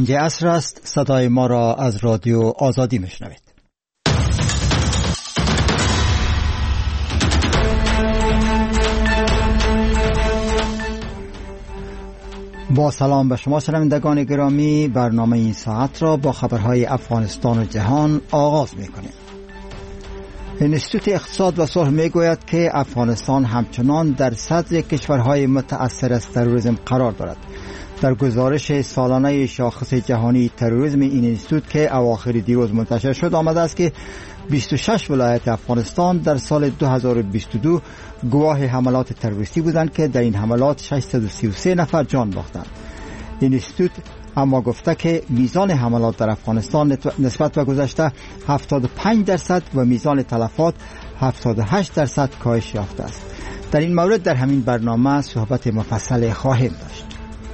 5 عصر است. صدای ما را از رادیو آزادی میشنوید. با سلام به شما شنوندگان گرامی، برنامه این ساعت را با خبرهای افغانستان و جهان آغاز می‌کنیم. انستیتوت اقتصاد و صلح میگوید که افغانستان همچنان در صدر کشورهای متأثر از تروریسم قرار دارد. در گزارش سالانه شاخص جهانی تروریسم این انستیتوت که اواخر دیروز منتشر شد آمده است که 26 ولایت افغانستان در سال 2022 گواه حملات تروریستی بودند که در این حملات 633 نفر جان باختند. این انستیتوت اما گفته که میزان حملات در افغانستان نسبت به گذشته 75% و میزان تلفات 78% کاهش یافته است. در این مورد در همین برنامه صحبت مفصل خواهیم داشت.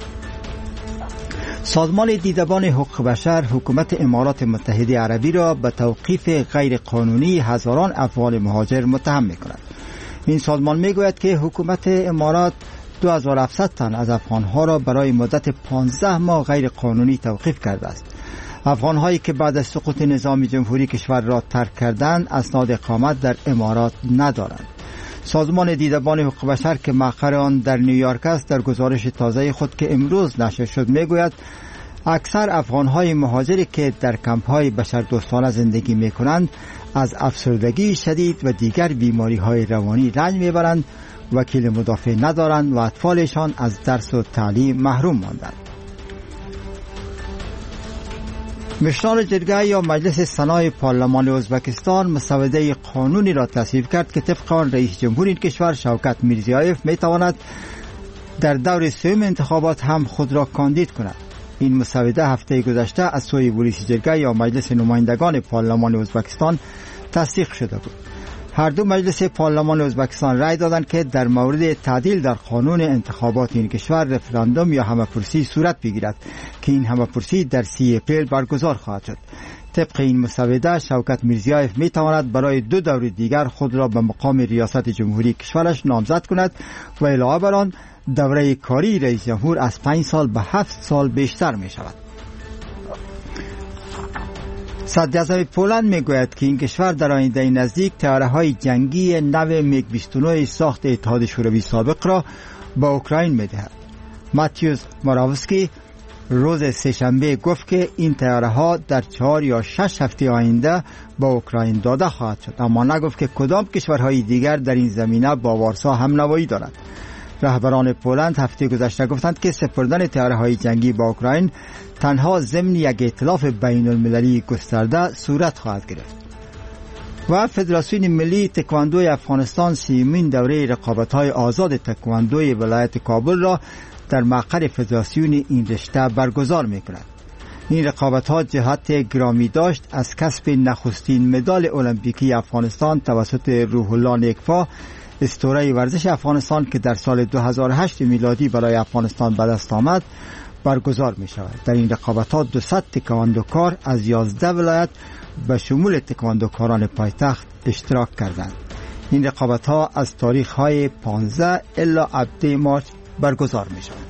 سازمان دیدبان حقوق بشر حکومت امارات متحده عربی را به توقیف غیر قانونی هزاران افغان مهاجر متهم می‌کند. این سازمان میگوید که حکومت امارات 2700 تن از افغانها را برای مدت 15 ماه غیر قانونی توقیف کرده است. افغانهایی که بعد از سقوط نظام جمهوری کشور را ترک کردند اسناد اقامت در امارات ندارند. سازمان دیدبان حقوق بشر که مقر آن در نیویورک است در گزارش تازه خود که امروز نشر شد میگوید اکثر افغانهای مهاجری که در کمپ‌های بشردوستانه زندگی میکنند از افسردگی شدید و دیگر بیماری‌های روانی رنج میبرند، وکیل مدافع ندارند و اطفالشان از درس و تعلیم محروم ماندند. مشران جرگه یا مجلس سنای پارلمان ازبکستان مسوده قانونی را تصویب کرد که طبق آن رئیس جمهور این کشور شوکت میرزیایف میتواند در دور سوم انتخابات هم خود را کاندید کند. این مسوده هفته گذشته از سوی ولایت جرگه یا مجلس نمایندگان پارلمان ازبکستان تصدیق شده بود. هر دو مجلس پارلمان ازبکستان رأی دادند که در مورد تعدیل در قانون انتخابات این کشور رفراندوم یا همه‌پرسی صورت بگیرد که این همه‌پرسی در 30 اپریل برگزار خواهد شد. طبق این مسوده شوکت میرزیایف میتواند برای 2 دور دیگر خود را به مقام ریاست جمهوری کشورش نامزد کند و علاوه بر آن دوره کاری رئیس جمهور از 5 سال به 7 سال بیشتر می شود. صدراعظم پولند میگوید که این کشور در آینده نزدیک طیاره‌های جنگی نو میگ 29 ساخت اتحاد شوروی سابق را به اوکراین میدهد. ماتیوس موراوسکی روز سه‌شنبه گفت که این طیاره‌ها در 4 یا 6 هفته آینده به اوکراین داده خواهد شد، اما نگفت که کدام کشورهای دیگر در این زمینه با وارسا همنوایی دارند. رهبران پولند هفته گذشته گفتند که سپردن طیاره‌های جنگی به اوکراین تنها ضمن یک ائتلاف بین المللی گسترده صورت خواهد گرفت. و فدراسیون ملی تکواندوی افغانستان 30مین دوره رقابت‌های آزاد تکواندوی ولایت کابل را در مقر فدراسیون این رشته برگزار می‌کند. این رقابت‌ها جهت گرامی داشت از کسب نخستین مدال المپیکی افغانستان توسط روح الله نیکفا، اسطوره ورزش افغانستان که در سال 2008 میلادی برای افغانستان به دست آمد برگزار می شود. در این رقابت‌ها 200 تکواندوکار از 11 ولایت به شمول تکواندوکاران پایتخت اشتراک کردند. این رقابت‌ها از تاریخ‌های 15 الی 17 مارس برگزار می شود.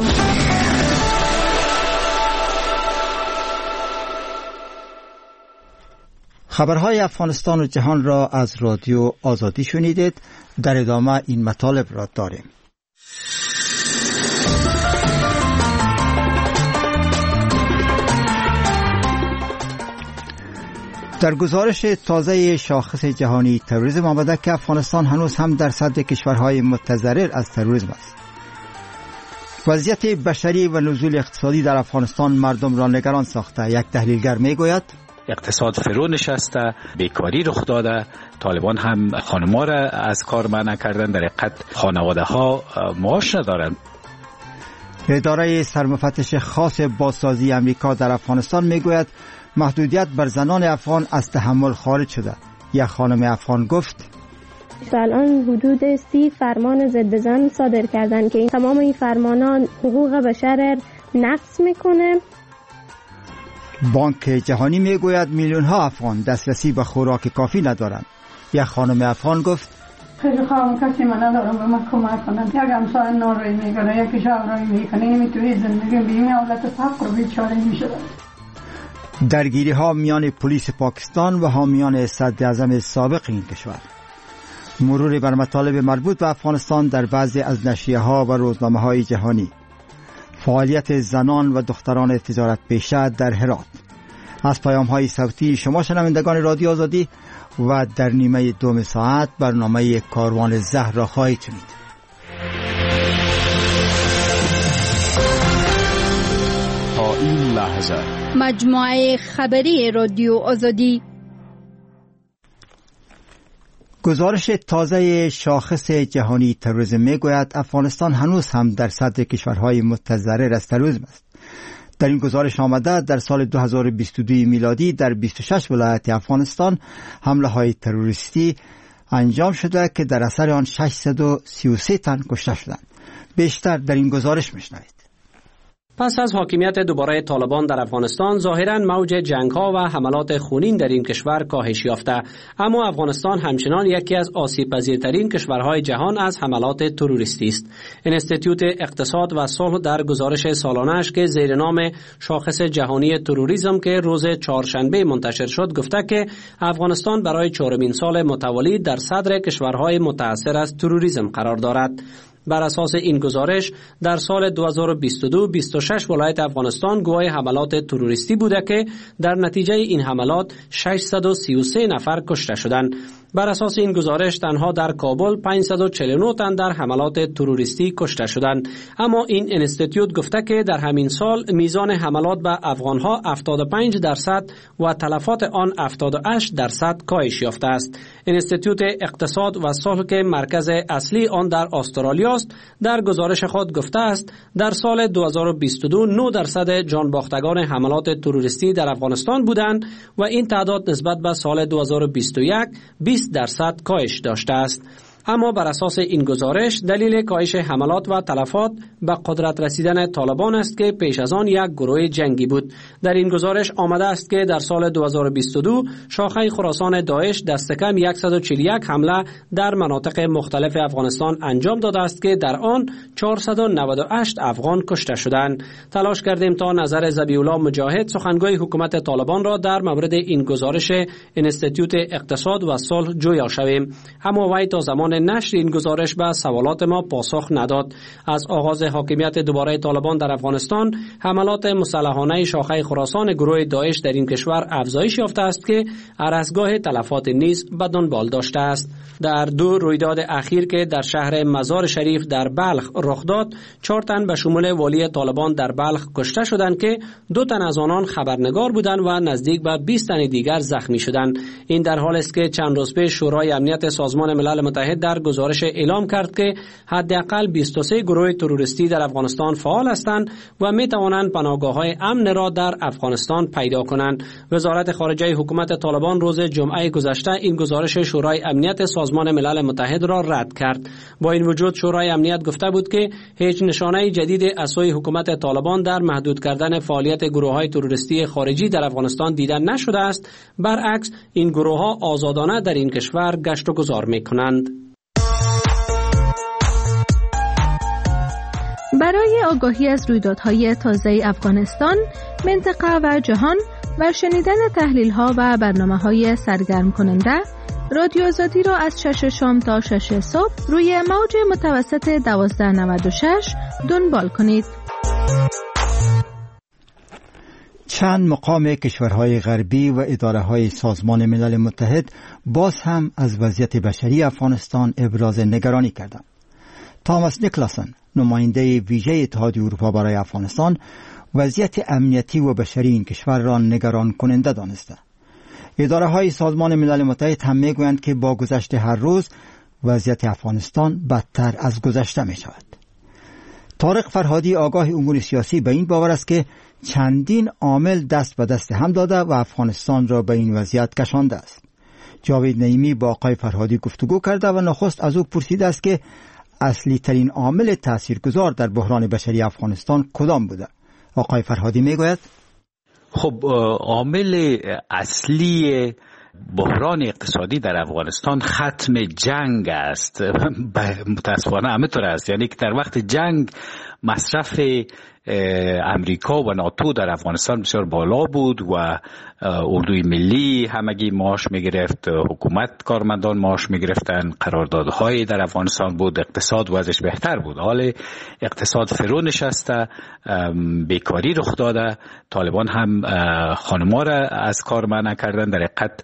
خبرهای افغانستان و جهان را از رادیو آزادی شنیدید. در ادامه این مطالب را داریم. در گزارش تازه شاخص جهانی تروریسم آمده که افغانستان هنوز هم در صدر کشورهای متضرر از تروریسم است. وضعیت بشری و نزول اقتصادی در افغانستان مردم را نگران ساخته. یک تحلیلگر میگوید اقتصاد فرو نشسته، بیکاری رخ داده، طالبان هم خانم‌ها را از کار منع کردن، در حقیقت خانواده‌ها معاش ندارند. اداره سرمفتش خاص بازسازی امریکا در افغانستان میگوید محدودیت بر زنان افغان از تحمل خارج شده. یک خانم افغان گفت الان حدود 30 فرمان ضد زن صادر کردن که تمام این فرمانان حقوق بشر نقض میکنه. بانک جهانی میگوید میلیون ها افغان دسترسی به خوراک کافی ندارند. یک خانم افغان گفت خیلی خواهم کسی من ندارم به من کمک کنند. یک همسایه ناروی میکنه، یکی شاوروی میکنه، نمیتونی زندگی بیمی حالت فقر و بیچاره میشود. درگیری ها میان پلیس پاکستان و حامیان صدر اعظم سابق این کشور. مرور بر مطالب مربوط به افغانستان در بعضی از نشریه ها و روزنامه های جهانی. فعالیت زنان و دختران تجارت پیشه در هرات. از پیام های صوتی شما شنوندگان رادیو آزادی و در نیمه دوم ساعت برنامه کاروان زهر را خواهید شنید. تا این لحظه مجموعه خبری رادیو آزادی. گزارش تازه شاخص جهانی تروریسم میگوید افغانستان هنوز هم در صدر کشورهای متضرر از تروریسم است. در این گزارش آمده در سال 2022 میلادی در 26 ولایت افغانستان حمله های تروریستی انجام شده که در اثر آن 633 تن کشته شدند. بیشتر در این گزارش میشنوید. پس از حاکمیت دوباره طالبان در افغانستان ظاهراً موج جنگ‌ها و حملات خونین در این کشور کاهش یافته، اما افغانستان همچنان یکی از آسیب‌پذیرترین کشورهای جهان از حملات تروریستی است. انستیتوت اقتصاد و صلح در گزارش سالانه‌اش که زیر نام شاخص جهانی تروریسم که روز چهارشنبه منتشر شد گفته که افغانستان برای چهارمین سال متوالی در صدر کشورهای متأثر از تروریسم قرار دارد. بر اساس این گزارش در سال 2022 26 ولایت افغانستان گواه حملات تروریستی بوده که در نتیجه این حملات 633 نفر کشته شدند. بر اساس این گزارش تنها در کابل 549 تن در حملات تروریستی کشته شدند، اما این انستیتوت گفته که در همین سال میزان حملات به افغانها 75% و تلفات آن 78% کاهش یافته است. انستیتوت اقتصاد و صلح که مرکز اصلی آن در استرالیا است در گزارش خود گفته است در سال 2022 9% جانباختگان حملات تروریستی در افغانستان بودند و این تعداد نسبت به سال 2021 20% کاهش داشته است. اما بر اساس این گزارش دلیل کاهش حملات و تلفات به قدرت رسیدن طالبان است که پیش از آن یک گروه جنگی بود. در این گزارش آمده است که در سال 2022 شاخه خراسان داعش دست کم 141 حمله در مناطق مختلف افغانستان انجام داده است که در آن 498 افغان کشته شدند. تلاش کردیم تا نظر ذبیح الله مجاهد سخنگوی حکومت طالبان را در مورد این گزارش انستیتوت اقتصاد و صلح جویا شویم، اما وی تا زمان نشر این گزارش به سوالات ما پاسخ نداد. از آغاز حاکمیت دوباره طالبان در افغانستان حملات مسلحانه شاخه خراسان گروه داعش در این کشور افزایش یافته است که عرضگاه تلفات نیز به دنبال داشته است. در دو رویداد اخیر که در شهر مزار شریف در بلخ رخ داد 4 تن به شمول والی طالبان در بلخ کشته شدند که 2 تن از آنان خبرنگار بودند و نزدیک به 20 تن دیگر زخمی شدند. این در حالی است که چند روز پیش شورای امنیت سازمان ملل متحد در گزارش اعلام کرد که حداقل 23 گروه تروریستی در افغانستان فعال هستند و می توانند پناهگاه‌های امن را در افغانستان پیدا کنند. وزارت خارجه حکومت طالبان روز جمعه گذشته این گزارش شورای امنیت سازمان ملل متحد را رد کرد. با این وجود شورای امنیت گفته بود که هیچ نشانه جدید از سوی حکومت طالبان در محدود کردن فعالیت گروه‌های تروریستی خارجی در افغانستان دیده نشده است. برعکس این گروه‌ها آزادانه در این کشور گشت و گذار می‌کنند. برای آگاهی از رویدادهای تازه افغانستان، منطقه و جهان و شنیدن تحلیل‌ها و برنامه‌های سرگرم کننده، رادیو آزادی را از 6 شام تا 6 صبح روی موج متوسط 1296 دنبال کنید. چند مقام کشورهای غربی و اداره‌های سازمان ملل متحد باز هم از وضعیت بشری افغانستان ابراز نگرانی کردند. تاماس نیکلاسن، نماینده ویژه اتحادیه اروپا برای افغانستان، وضعیت امنیتی و بشری این کشور را نگران کننده دانسته. اداره‌های سازمان ملل متحد هم می‌گویند که با گذشت هر روز وضعیت افغانستان بدتر از گذشته می‌شود. طارق فرهادی، آگاه امور سیاسی، به این باور است که چندین عامل دست به دست هم داده و افغانستان را به این وضعیت کشانده است. جاوید نعیمی با آقای فرهادی گفتگو کرده و نخست از او پرسیده است که اصلی ترین عامل تاثیرگذار در بحران بشری افغانستان کدام بوده؟ آقای فرهادی میگوید خب عامل اصلی بحران اقتصادی در افغانستان ختم جنگ است. متاسفانه همینطور است. یعنی که در وقت جنگ مصرف امریکا و ناتو در افغانستان بسیار بالا بود و اردوی ملی همگی معاش میگرفت، حکومت کارمندان معاش میگرفتن، قراردادهای در افغانستان بود، اقتصاد وضعش بهتر بود. حال اقتصاد فرو نشسته، بیکاری رخ داده، طالبان هم خانما را از کار منع کردن، در حقیقت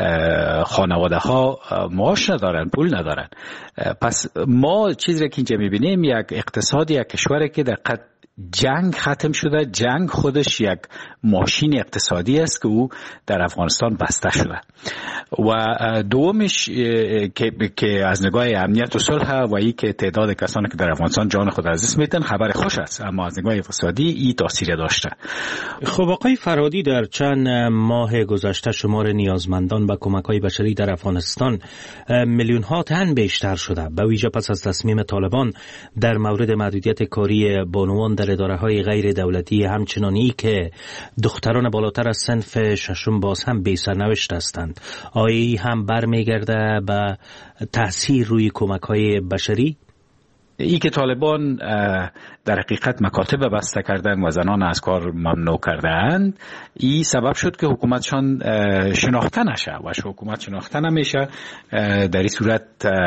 خانواده ها معاش ندارن، پول ندارن. پس ما چیزی که اینجا میبینیم یک اقتصاد یک کشوری که در حقیقت جنگ ختم شده. جنگ خودش یک ماشین اقتصادی است که او در افغانستان بسته شده. و دومش که از نگاه امنیت و صلح و ای که تعداد کسانی که در افغانستان جان خود از دست میدن خبر خوش است، اما از نگاه اقتصادی ای تاثیر داشته. خب آقای فرهادی، در چند ماه گذشته شمار نیازمندان به کمک‌های بشری در افغانستان میلیون ها تن بیشتر شده، به ویژه پس از تصمیم طالبان در مورد محدودیت کاری بانوان در اداره‌های غیر دولتی، همچنانی که دختران بالاتر از صنف ششم باز هم بی سرنوشت هستند. آیا هم برمیگرده به تأثیر روی کمک‌های بشری؟ ای که طالبان در حقیقت مکاتب بسته کردن و زنان از کار ممنوع کردند، این سبب شد که حکومتشان شناخته نشه و حکومت شناخته نمیشه. در این صورت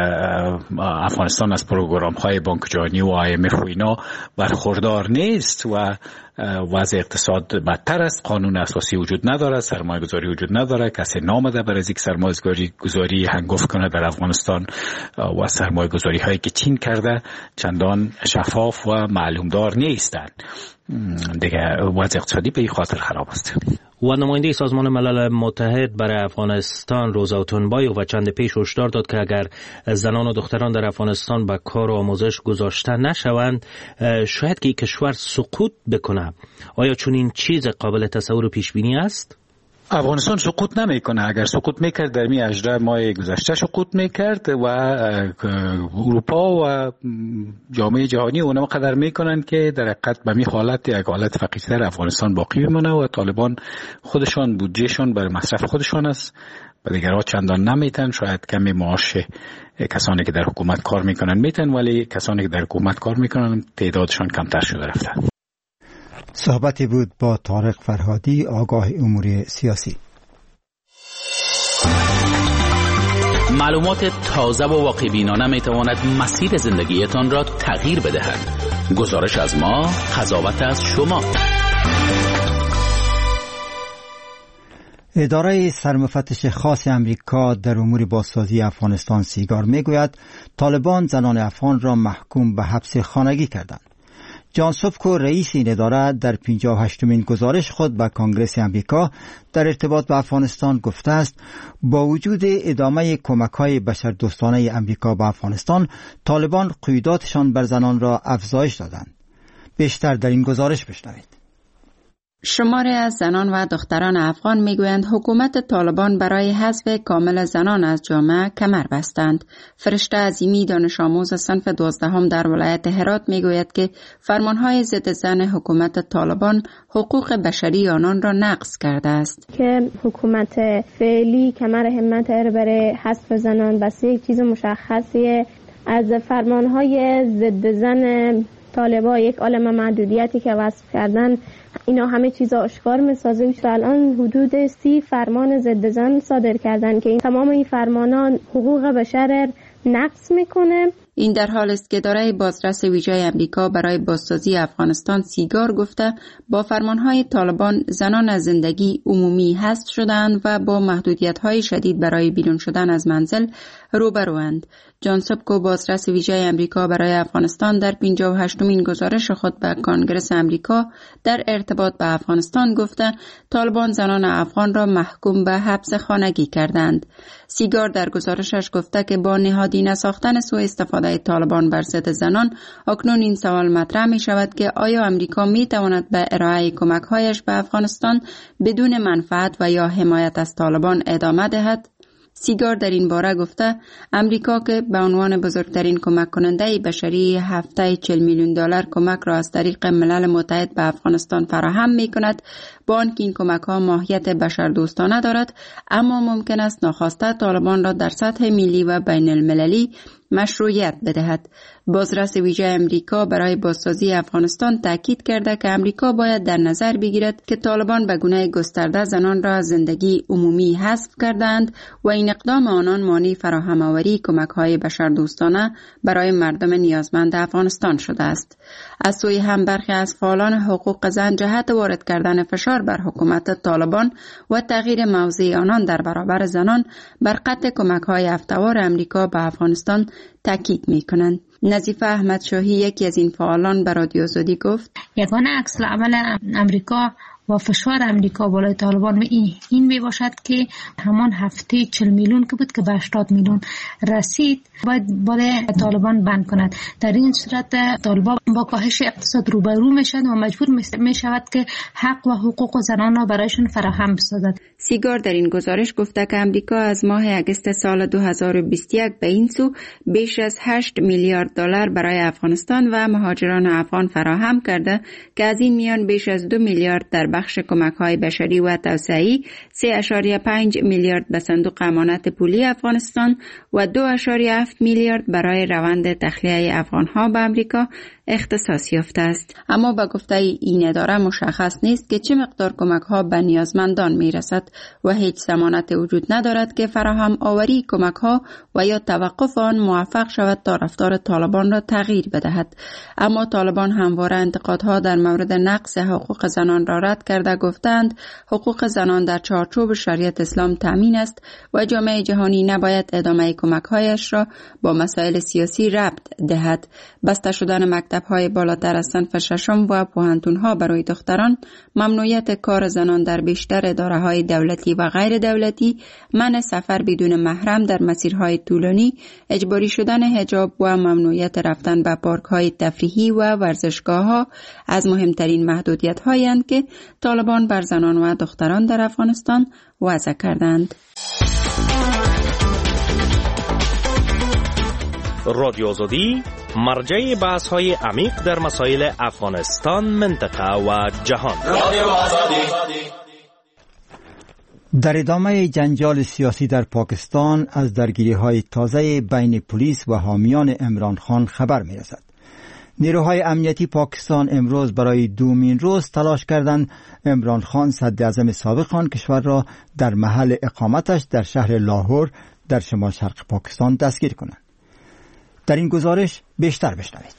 افغانستان از پروگرام‌های بانک جهانی و IMF و اینا برخوردار نیست و وضع اقتصاد بدتر است. قانون اساسی وجود نداره، سرمایه گذاری وجود نداره، کسی نامده برای اینکه سرمایه گذاری هنگفت کنه در افغانستان و سرمایه گذاری هایی که چین کرده چندان شفاف و معلومدار نیستند. دیگه وضع اقتصادی به این خاطر خراب است. و نماینده سازمان ملل متحد برای افغانستان روزا تونبایووا چند پیش هشدار داد که اگر زنان و دختران در افغانستان به کار و آموزش گذاشته نشوند شاید که کشور سقوط بکنه. آیا چون این چیز قابل تصور و پیش بینی است؟ افغانستان سقوط نمیکنه. اگر سقوط میکرد در می 18 ماه گذشته سقوط میکرد و اروپا و جامعه جهانی اونم قدر میکنن که در حقیقت به می حالت یک حالت فقیرتر افغانستان باقی بمونه و طالبان خودشان بودجهشون برای مصرف خودشان است و دیگرها چندان نمیتن. شاید کمی معاش کسانی که در حکومت کار میکنن میتن، ولی کسانی که در حکومت کار میکنن تعدادشان کمتر شده رفته. صحبتی بود با طارق فرهادی، آگاه امور سیاسی. معلومات تازه و واقع بینانه می تواند مسیر زندگیتان را تغییر بدهد. گزارش از ما، قضاوت از شما. اداره سرمفتش خاص امریکا در امور بازسازی افغانستان سیگار میگوید طالبان زنان افغان را محکوم به حبس خانگی کردند. جان سوفکو رئیس این اداره در 58مین گزارش خود به کنگره امریکا در ارتباط به افغانستان گفته است با وجود ادامه کمک‌های بشردوستانه امریکا به افغانستان، طالبان قیوداتشان بر زنان را افزایش دادند. بیشتر در این گزارش بشنوید. شماری از زنان و دختران افغان میگویند حکومت طالبان برای حذف کامل زنان از جامعه کمر بستند. فرشته عظیمی دانش آموز صنف 12 در ولایت هرات میگوید که فرمانهای ضد زن حکومت طالبان حقوق بشری آنان را نقض کرده است. که حکومت فعلی کمر همت برای حذف زنان بس یک چیز مشخصیه. از فرمانهای ضد زن طالبان یک عالم محدودیتی که وصف کردن، اینا همه چیزا آشکار می‌سازه. الان حدود 30 فرمان ضد زن صادر کردن که تمام این فرمانان حقوق بشر نقض میکنه. این در حال است که اداره بازرس ویژه امریکا برای بازسازی افغانستان سیگار گفته با فرمانهای طالبان زنان از زندگی عمومی حذف شدند و با محدودیت‌های شدید برای بیرون شدن از منزل روبروند. جان سوفکو بازرس ویژه امریکا برای افغانستان در 58مین گزارش خود به کنگره امریکا در ارتباط به افغانستان گفته طالبان زنان افغان را محکوم به حبس خانگی کردند. سیگار در گزارشش گفته که با نهادی نساختن سوء استفاده طالبان بر ضد زنان، اکنون این سوال مطرح می شود که آیا امریکا می تواند به ارائه کمک‌هایش به افغانستان بدون منفعت و یا حمایت از طالبان ادامه دهد؟ سیگار در این باره گفته امریکا که به عنوان بزرگترین کمک کننده بشری هفته 40 میلیون دلار کمک را از طریق ملل متحد به افغانستان فراهم می کند، با آنکه این کمک ها ماهیت بشردوستانه دارد، اما ممکن است ناخواسته طالبان را در سطح ملی و بین المللی مشروعیت بدهد. بازرس ویژه امریکا برای بازسازی افغانستان تاکید کرده که امریکا باید در نظر بگیرد که طالبان به گونه گسترده زنان را زندگی عمومی حذف کردند و این اقدام آنان مانع فراهم آوری کمک‌های بشردوستانه برای مردم نیازمند افغانستان شده است. از سوی هم برخی از فعالان حقوق زن جهت وارد کردن فشار بر حکومت طالبان و تغییر موضع آنان در برابر زنان بر قطع کمک‌های هفته‌وار امریکا به افغانستان تاکید می‌کنند. نظیفه احمد شاهی یکی از این فعالان به رادیو آزادی گفت یگانه عکس العمل امریکا و فشار امریکا بالای طالبان این می باشد که همان هفته 40 میلیون که بود که به 80 میلیون رسید باید بالای طالبان بند کند. در این صورت طالبان با کاهش اقتصاد روبرو می شود و مجبور می شود که حق و حقوق زنان را برایشان فراهم بسازد. سیگار در این گزارش گفته که امریکا از ماه اگست سال 2021 به این سو بیش از 8 میلیارد دلار برای افغانستان و مهاجران افغان فراهم کرده که از این میان بیش از 2 میلیارد در بخش کمک‌های بشری و توسعه‌ای، 3.5 میلیارد به صندوق امانت پولی افغانستان و 2.7 میلیارد برای روند تخلیه افغان‌ها به امریکا اختصاص یافته است. اما به گفته این اداره مشخص نیست که چه مقدار کمک‌ها به نیازمندان می‌رسد و هیچ ضمانت وجود ندارد که فراهم آوری کمک‌ها و یا توقف آن موفق شود تا رفتار طالبان را تغییر بدهد. اما طالبان همواره انتقادها در مورد نقض حقوق زنان را رد کرده گفتند حقوق زنان در چارچوب شریعت اسلام تامین است و جامعه جهانی نباید ادامه کمک‌هایش را با مسائل سیاسی ربط دهد. بسته شدن مکتب‌های بالاتر از صنف ششم و پوهنتون‌ها برای دختران، ممنوعیت کار زنان در بیشتر اداره‌های دولتی و غیر دولتی، منع سفر بدون محرم در مسیرهای طولانی، اجباری شدن حجاب و ممنوعیت رفتن به پارک‌های تفریحی و ورزشگاه‌ها از مهمترین محدودیت‌هایی اند که طالبان بر زنان و دختران در افغانستان وضع کردند. رادیو آزادی مرجع بحث‌های عمیق در مسائل افغانستان، منطقه و جهان. در ادامه جنجال سیاسی در پاکستان از درگیری‌های تازه بین پلیس و حامیان عمران خان خبر می‌رسد. نیروهای امنیتی پاکستان امروز برای دومین روز تلاش کردند عمران خان صدراعظم سابق آن کشور را در محل اقامتش در شهر لاهور در شمال شرق پاکستان دستگیر کنند. در این گزارش بیشتر بشنوید.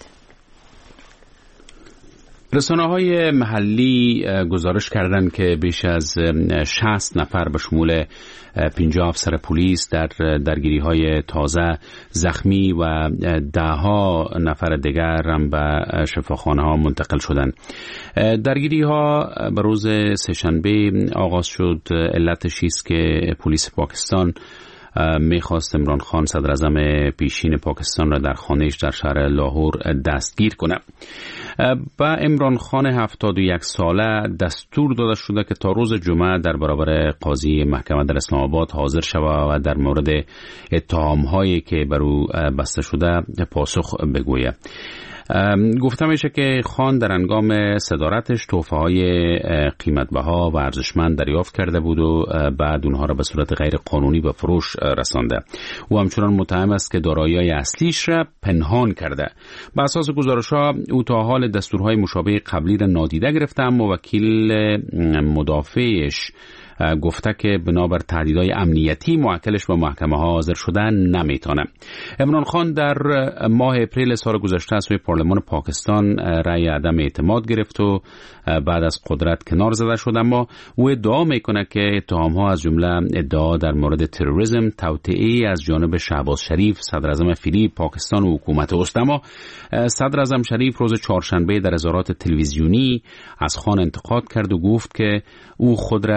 رسانه‌های محلی گزارش کردند که بیش از 60 نفر به شمول 50 افسر پلیس در درگیری‌های تازه زخمی و 10 نفر دیگر هم به شفاخانه‌ها منتقل شدند. درگیری‌ها به روز سه‌شنبه آغاز شد. علتش است که پلیس پاکستان میخواست عمران خان صدراعظم پیشین پاکستان را در خانه‌اش در شهر لاهور دستگیر کنه. با عمران خان 71 ساله دستور داده شده که تا روز جمعه در برابر قاضی محکمه در اسلام آباد حاضر شود و در مورد اتهام‌هایی که بر او بسته شده پاسخ بگوید. گفته میشه که خان در هنگام صدارتش تحفه‌های قیمت‌بها و ارزشمند دریافت کرده بود و بعد اونها را به صورت غیر قانونی به فروش رسانده. او همچنان متهم است که دارایی‌های اصلیش را پنهان کرده. بر اساس گزارش‌ها او تا حال دستورهای مشابه قبلی را نادیده گرفته، اما وکیل مدافعش گفته که بنابر تهدیدهای امنیتی موکلش به محکمه ها حاضر شدن نمیتونه. عمران خان در ماه اپریل سال گذشته از سوی پارلمان پاکستان رأی عدم اعتماد گرفت و بعد از قدرت کنار زده شد، اما او ادعا میکنه که اتهام ها از جمله ادعا در مورد تروریسم، توطئه از جانب شهباز شریف صدراعظم فعلی پاکستان و حکومت اوست. اما صدراعظم شریف روز چهارشنبه در اظهارات تلویزیونی از خان انتقاد کرد و گفت که او خود را فراتر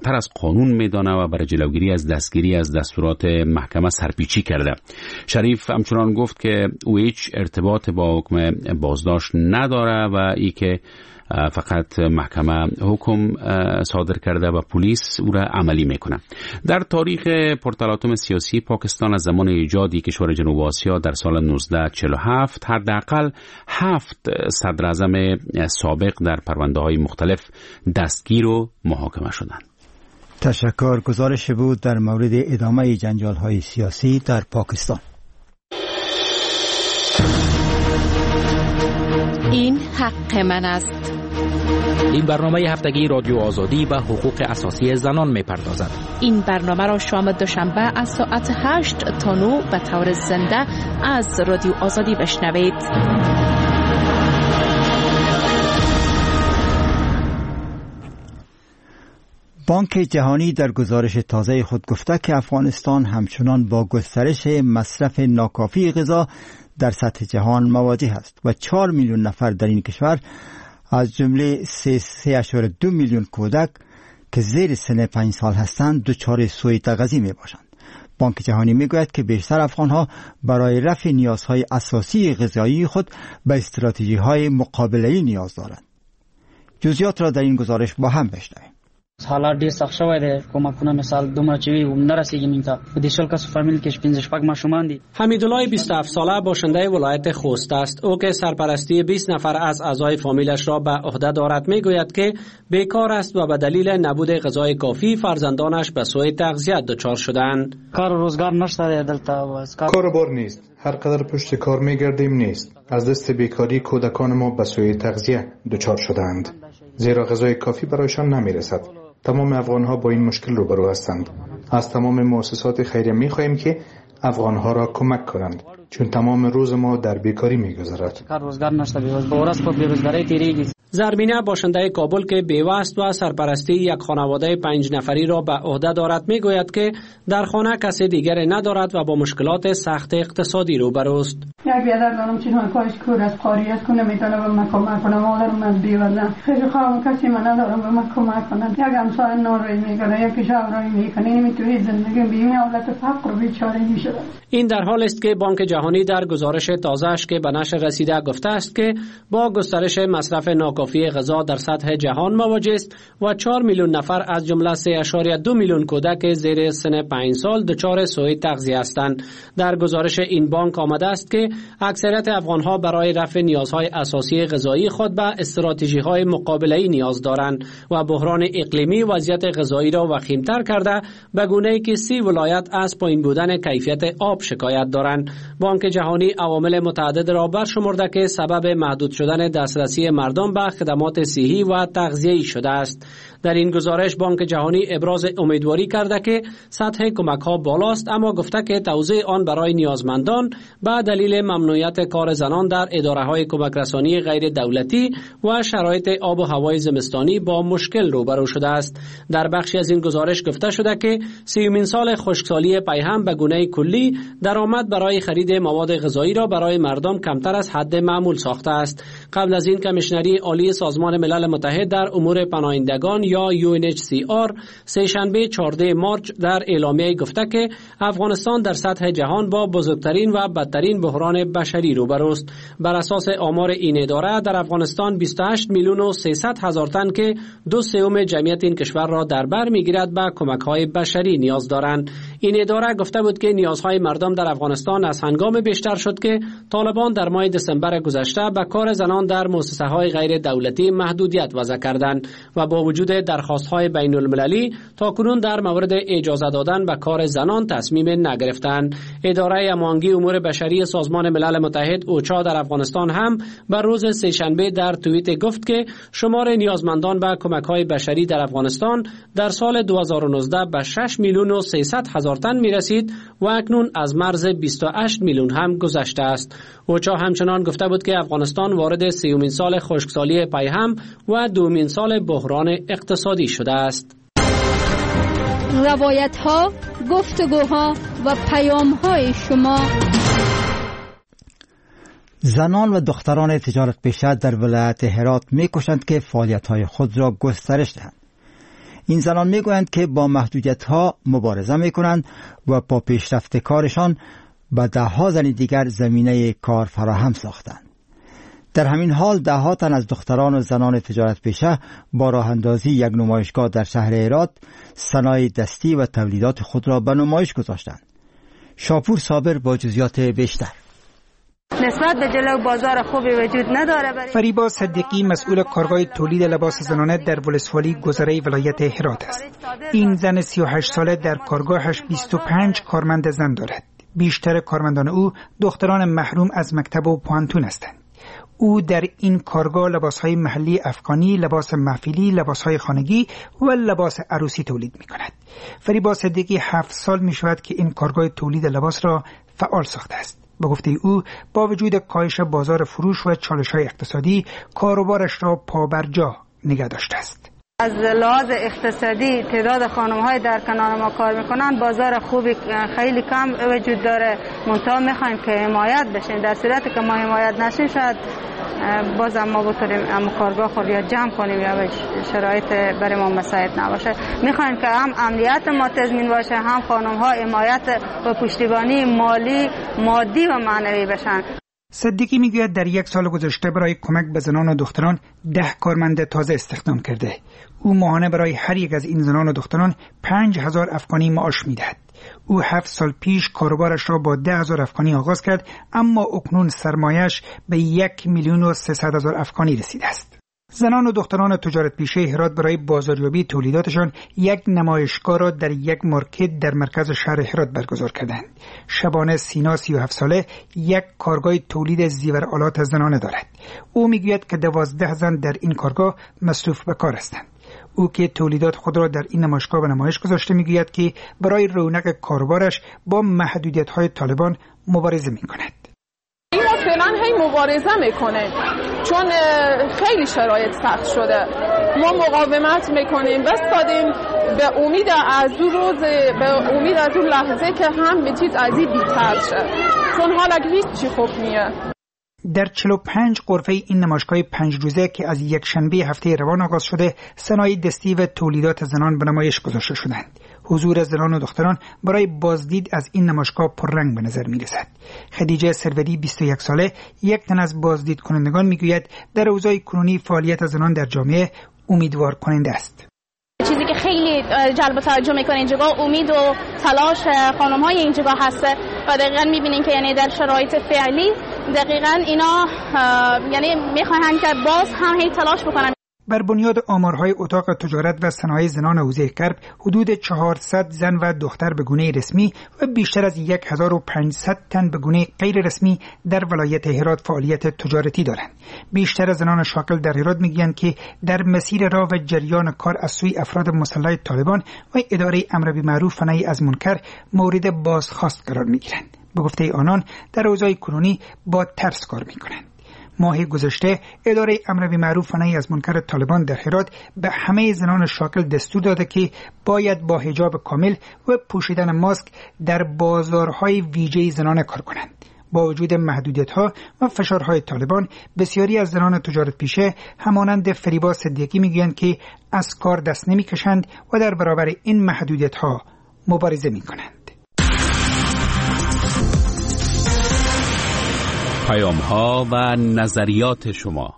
برتر از قانون میدانه و برای جلوگیری از دستگیری از دستورات محکمه سرپیچی کرده. شریف همچنان گفت که او هیچ ارتباط با حکم بازداشت نداره و ای که فقط محکمه حکم صادر کرده و پلیس او را عملی میکنه. در تاریخ پرتلاطم سیاسی پاکستان از زمان ایجاد کشور جنوب آسیا در سال 1947 حداقل 7 صدر اعظم سابق در پرونده های مختلف دستگیر و محاکمه شدند. تشکر. گزارش بود در مورد ادامه جنجال های سیاسی در پاکستان. این حق من است. این برنامه هفتگی رادیو آزادی و حقوق اساسی زنان می‌پردازد. این برنامه را شام دوشنبه از ساعت 8 تا 9 به طور زنده از رادیو آزادی بشنوید. بانک جهانی در گزارش تازه خود گفته که افغانستان همچنان با گسترش مصرف ناکافی غذا در سطح جهان مواجه است و 4 میلیون نفر در این کشور از جمله 3.2 میلیون کودک که زیر سن 5 سال هستند دچار سوء تغذیه می باشند. بانک جهانی می گوید که بیشتر افغانها برای رفع نیازهای اساسی غذایی خود به استراتژی های مقابله‌ای نیاز دارند. جزئیات را در این گزارش با هم بشنویم. حالات ډیر سخت شوی دی، کومکونه مثال دومره چې وي نرسیږي موږ ته. په دې شل کسو فامیل کې 15 شپږ ماشومان دي. حمیدالله 27 ساله باشنده ولایت خوست است. او که سرپرستی 20 نفر از اعضای فامیلش را به عهده دارد میگوید که بیکار است و به دلیل نبود غذای کافی فرزندانش به سوء تغذیه دچار شدند. کار و روزگار نشته دلته، کار و بار نیست. هر قدر پشت کار میگردیم نیست. از دست بیکاری کودکان ما به سوء تغذیه دچار شدند، زیرا غذای کافی برایشان نمیرسد. تمام افغانها با این مشکل روبرو هستند. از تمام مؤسسات خیریه می‌خواهیم که افغانها را کمک کنند، چون تمام روز ما در بیکاری می‌گذرد. کار روزگار نشته، ورځ په بیروزګاری تیریږي. زرمینه باشنده کابل که بیوه است و سرپرستی یک خانواده 5 نفری را به عهده دارد میگوید که در خانه کسی دیگر ندارد و با مشکلات سخت اقتصادی روبروست. یک بیادر دارم چون کارش کور از قاری است که نمیتونه به من کمک کنه. مادرم از بیوه خیلی خواهم کسی من ندارم به من کمک کنه. یک همسایه ناروی میکنه، یکی شهرایی میکنه، نمیتونه زندگی بیمه حالت فقر و بیچارگی شده. این در حال است که بانک جهانی در گزارش تازه‌اش که به نشر رسیده گفته است که با گسترش مصرف ناکافی غذا در سطح جهان مواجه است و 4 میلیون نفر از جمله 3.2 میلیون کودک زیر سن 5 سال دچار سوء تغذیه هستند. در گزارش این بانک آمده است که اکثریت افغانها برای رفع نیازهای اساسی غذایی خود به استراتژی‌های مقابله‌ای نیاز دارند و بحران اقلیمی وضعیت غذایی را وخیم‌تر کرده به گونه‌ای که 30 ولایت از پایین بودن کیفیت آب شکایت دارند. بانک جهانی عوامل متعدد را برشمرده که سبب محدود شدن دسترسی مردم به خدمات صحی و تغذیه‌ای شده است. در این گزارش بانک جهانی ابراز امیدواری کرده که سطح کمک‌ها بالاست، اما گفته که توزیع آن برای نیازمندان به دلیل ممنوعیت کار زنان در اداره‌های کمک رسانی غیر دولتی و شرایط آب و هوای زمستانی با مشکل روبرو شده است. در بخشی از این گزارش گفته شده که 30مین سال خشکسالی پیهم به گونه کلی درآمد برای خرید مواد غذایی را برای مردم کمتر از حد معمول ساخته است. قبل از این کمیشنری عالی سازمان ملل متحد در امور پناهندگان یا UNHCR سه‌شنبه 14 مارچ در اعلامیه گفته که افغانستان در سطح جهان با بزرگترین و بدترین بحران بشری روبروست. بر اساس آمار این اداره در افغانستان 28 میلیون و 300 هزار تن که 2/3 جمعیت این کشور را در بر میگیرد به کمک‌های بشری نیاز دارند. این اداره گفته بود که نیازهای مردم در افغانستان از هنگام بیشتر شد که طالبان در ماه دسامبر گذشته به کار زنان در مؤسسه‌های غیر دولتی محدودیت وضع کردند و با وجود درخواست‌های بین‌المللی تاکنون در مورد اجازه دادن به کار زنان تصمیم نگرفتند. اداره هماهنگی امور بشری سازمان ملل متحد اوچا در افغانستان هم بر روز سه‌شنبه در توییت گفت که شمار نیازمندان به کمک‌های بشری در افغانستان در سال 2019 به 6 میلیون و 300 هزار تن می‌رسید و اکنون از مرز 28 میلیون هم گذشته است. اوچا همچنان گفته بود که افغانستان وارد 30مین سال خشکسالی پیهم و 2مین سال بحران اقتصادی شده است. روایت‌ها، گفتگوها و پیام‌های شما. زنان و دختران تجارت پیشه در ولایت هرات می‌کوشند که فعالیت‌های خود را گسترش دهند. این زنان میگویند که با محدودیت‌ها مبارزه میکنند و با پیشرفت کارشان به ده‌ها زن دیگر زمینه کار فراهم ساختند. در همین حال ده‌ها تن از دختران و زنان تجارت پیشه با راه اندازی یک نمایشگاه در شهر هرات صنایع دستی و تولیدات خود را به نمایش گذاشتند. شاپور صابر با جزئیات بیشتر. نسبت به جلو بازار خوبی وجود نداره. فریبا صدیقی مسئول کارگاه تولید لباس زنانه در ولسوالی گذره ولایت هرات است. این زن 38 ساله در کارگاهش 25 کارمند زن دارد. بیشتر کارمندان او دختران محروم از مکتب و پوانتون هستند. او در این کارگاه لباسهای محلی افغانی، لباس محفلی، لباسهای خانگی و لباس عروسی تولید می کند. فریبا صدیقی 7 سال می شود که این کارگاه تولید لباس را فعال ساخته است. به گفته او با وجود کاهش بازار فروش و چالش‌های اقتصادی کاروبارش را پابرجا نگه داشته است. از لحاظ اقتصادی تعداد خانم‌های در کنار ما کار میکنن، بازار خوبی خیلی کم وجود داره. منتها میخوایم که حمایت بشین. در صورتی که ما حمایت نشیم شاید باز ما بتونیم کارگاه خود یا جمع کنیم یا شرایط برای ما مساعد نباشه. میخوایم که هم امنیت ما تضمین باشه، هم خانم‌ها حمایت و پشتیبانی مادی و معنوی بشن. صدیقی میگوید در 1 سال گذشته برای کمک به زنان و دختران 10 کارمند تازه استخدام کرده. او ماهانه برای هر یک از این زنان و دختران 5000 افغانی معاش میدهد. او 7 سال پیش کاروبارش را با 10,000 افغانی آغاز کرد، اما اکنون سرمایش به 1,300,000 افغانی رسیده است. زنان و دختران تجارت پیشه هرات برای بازاریابی تولیداتشان یک نمایشگاه را در یک مارکت در مرکز شهر هرات برگزار کردند. شبانه سینا 37 ساله یک کارگاه تولید زیورآلات زنانه دارد. او میگوید که 12 زن در این کارگاه مصروف به کار هستند. او که تولیدات خود را در این نمایشگاه به نمایش گذاشته میگوید که برای رونق کاروبارش با محدودیت‌های طالبان مبارزه می‌کند. اینا فعلا هی مبارزه میکنه چون خیلی شرایط سخت شده. ما مقاومت میکنیم، بستادیم به امید از اون روز، به امید از اون لحظه که هم به چیز از این بیتر شه، چون حالا هیچ چی خوب نیه. در 45 غرفه این نمایشگاه 5 روزه که از یک شنبه هفته روان آغاز شده، صنایع دستی و تولیدات زنان به نمایش گذاشته شدند. حضور زنان و دختران برای بازدید از این نمایشگاه پررنگ به نظر می رسد. خدیجه سروری 21 ساله، یک تن از بازدید کنندگان میگوید در اوضاع کنونی فعالیت زنان در جامعه امیدوار کننده است. چیزی که خیلی جلب توجه میکنه اینجا امید و تلاش خانم‌های اینجا هسته و دقیقاً میبینین که یعنی در شرایط فعلی دقیقاً اینا یعنی میخواهند که باز هم هی تلاش بکنن. بر بنیاد آمارهای اتاق تجارت و صنایع زنان حوزه کرب، حدود 400 زن و دختر به گونه رسمی و بیشتر از 1500 تن به گونه غیر رسمی در ولایت هرات فعالیت تجارتی دارند. بیشتر زنان شاغل در هرات میگویند که در مسیر راه و جریان کار از سوی افراد مسلح طالبان و اداره امر بالمعروف و نهی از منکر مورد بازخواست قرار میگیرند. به گفته آنان در اوضاع کنونی با ترس کار میکنند. ماه گذشته اداره امر بالمعروف و نهی از منکر طالبان در هرات به همه زنان شاغل دستور داده که باید با حجاب کامل و پوشیدن ماسک در بازارهای ویژه زنانه کار کنند. با وجود محدودیت‌ها و فشارهای طالبان، بسیاری از زنان تجارت پیشه همانند فریبا صدیقی میگویند که از کار دست نمی‌کشند و در برابر این محدودیت‌ها مبارزه می‌کنند. پیام‌ها و نظریات شما.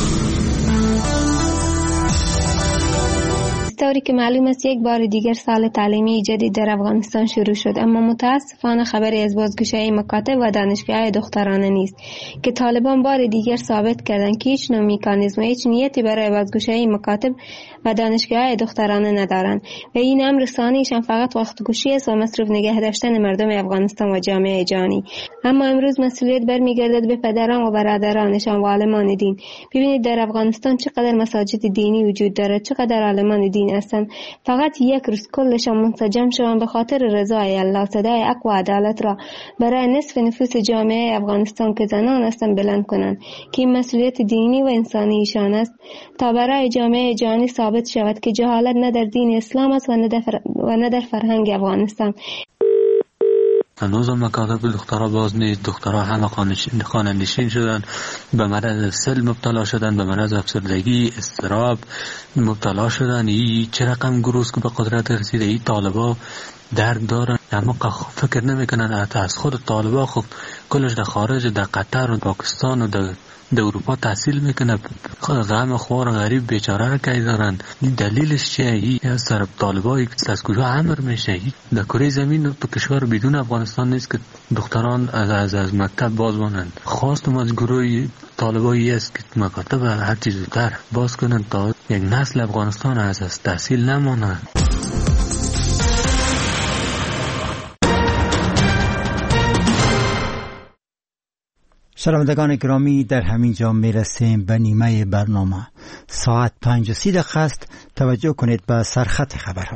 طوری که معلوم است یک بار دیگر سال تعلیمی جدید در افغانستان شروع شد، اما متاسفانه خبری از بازگشایی مکاتب و دانشگاه‌های دخترانه نیست که طالبان بار دیگر ثابت کردند که هیچ نوع مکانیزم و هیچ نیتی برای بازگشایی مکاتب و دانشگاه‌های دخترانه ندارند و این امر ثانیشان فقط وقت کشی است و مصروف نگه داشتن مردم افغانستان و جامعه جهانی. اما امروز مسئولیت برمیگردد به پدران و برادرانشان و عالمان دین. ببینید در افغانستان چقدر مساجد دینی وجود دارد، چقدر عالمان دین هستند. فقط یک روز کلشان منسجم شوند به خاطر رضای الله، صدای حق و عدالت را برای نصف نفوس جامعه افغانستان که زنان هستند بلند کنند که این مسئولیت دینی و انسانی ایشان است تا برای جامعه جهانی ثابت شود که جهالت نه در دین اسلام است و نه در فرهنگ افغانستان. هنوز مکاتب دخترها باز نیست. دخترها همه خانه نشین شدن، به مرض سل مبتلا شدن، به مرض افسردگی، اضطراب مبتلا شدن. این چه رقم گروز که به قدرت رسیده، این طالبا درد دارن، اما فکر نمیکنن حتی از خود طالبا خب کلش در خارج، در قطر و پاکستان و در اروپا تحصیل میکنه، غم خوار غریب بیچاره را که دارن. این دلیلش چیه؟ این از طرف طالبایی از کجا امر میشه؟ در کره زمین تو کشور بدون افغانستان نیست که دختران از مکتب باز مانند. خواستم از گروه طالبایی است که مکاتب هر چیز زودتر باز کنند تا یک نسل افغانستان از تحصیل نمانند. شنوندگان گرامی، در همین جا میرسیم به نیمه برنامه. ساعت 5:30 است. توجه کنید به سرخط خبرها.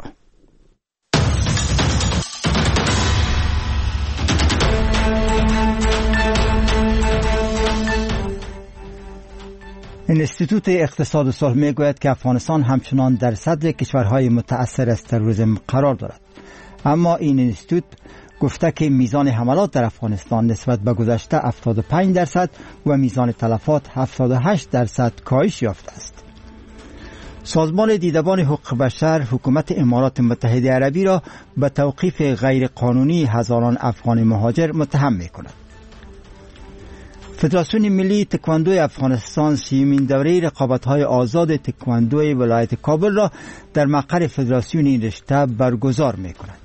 انستیتوت اقتصاد صلح میگوید که افغانستان همچنان در صدر کشورهای متأثر از تروریسم قرار دارد، اما این انستیتوت گفته که میزان حملات در افغانستان نسبت به گذشته 75% و میزان تلفات 78% کاهش یافته است. سازمان دیدبان حقوق بشر حکومت امارات متحده عربی را به توقیف غیر قانونی هزاران افغان مهاجر متهم می‌کند. فدراسیون ملی تکواندو افغانستان 30مین دوره رقابت‌های آزاد تکواندو ولایت کابل را در مقر فدراسیون این رشته برگزار می‌کند.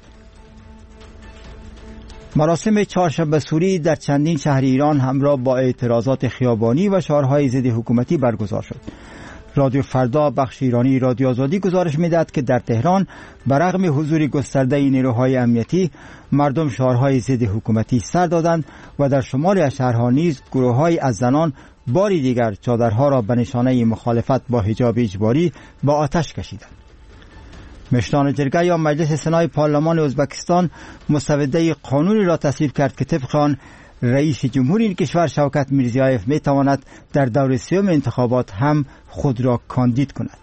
مراسم چهارشنبه سوری در چندین شهر ایران همراه با اعتراضات خیابانی و شعارهای ضد حکومتی برگزار شد. رادیو فردا بخش ایرانی رادیو آزادی گزارش می‌دهد که در تهران برغم حضور گسترده نیروهای امنیتی مردم شعارهای ضد حکومتی سر دادند و در شمال شهرها نیز گروه‌های از زنان باری دیگر چادرها را به نشانه مخالفت با حجاب اجباری با آتش کشیدند. مشران جرگه یا مجلس سنای پارلمان ازبکستان مسوده قانونی را تصویب کرد که طبق آن رئیس جمهور این کشور شوکت میرزیایف می تواند در دور سوم انتخابات هم خود را کاندید کند.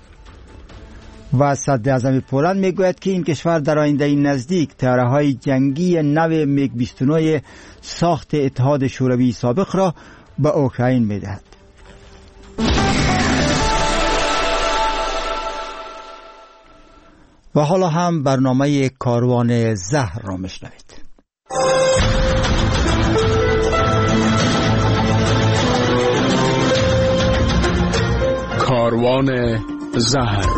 و صدر اعظم پولند میگوید که این کشور در آینده نزدیک طیاره‌های جنگی نو میگ 29 ساخت اتحاد شوروی سابق را به اوکراین میدهد. و حالا هم برنامه کاروان زهر را میشنوید. کاروان زهر.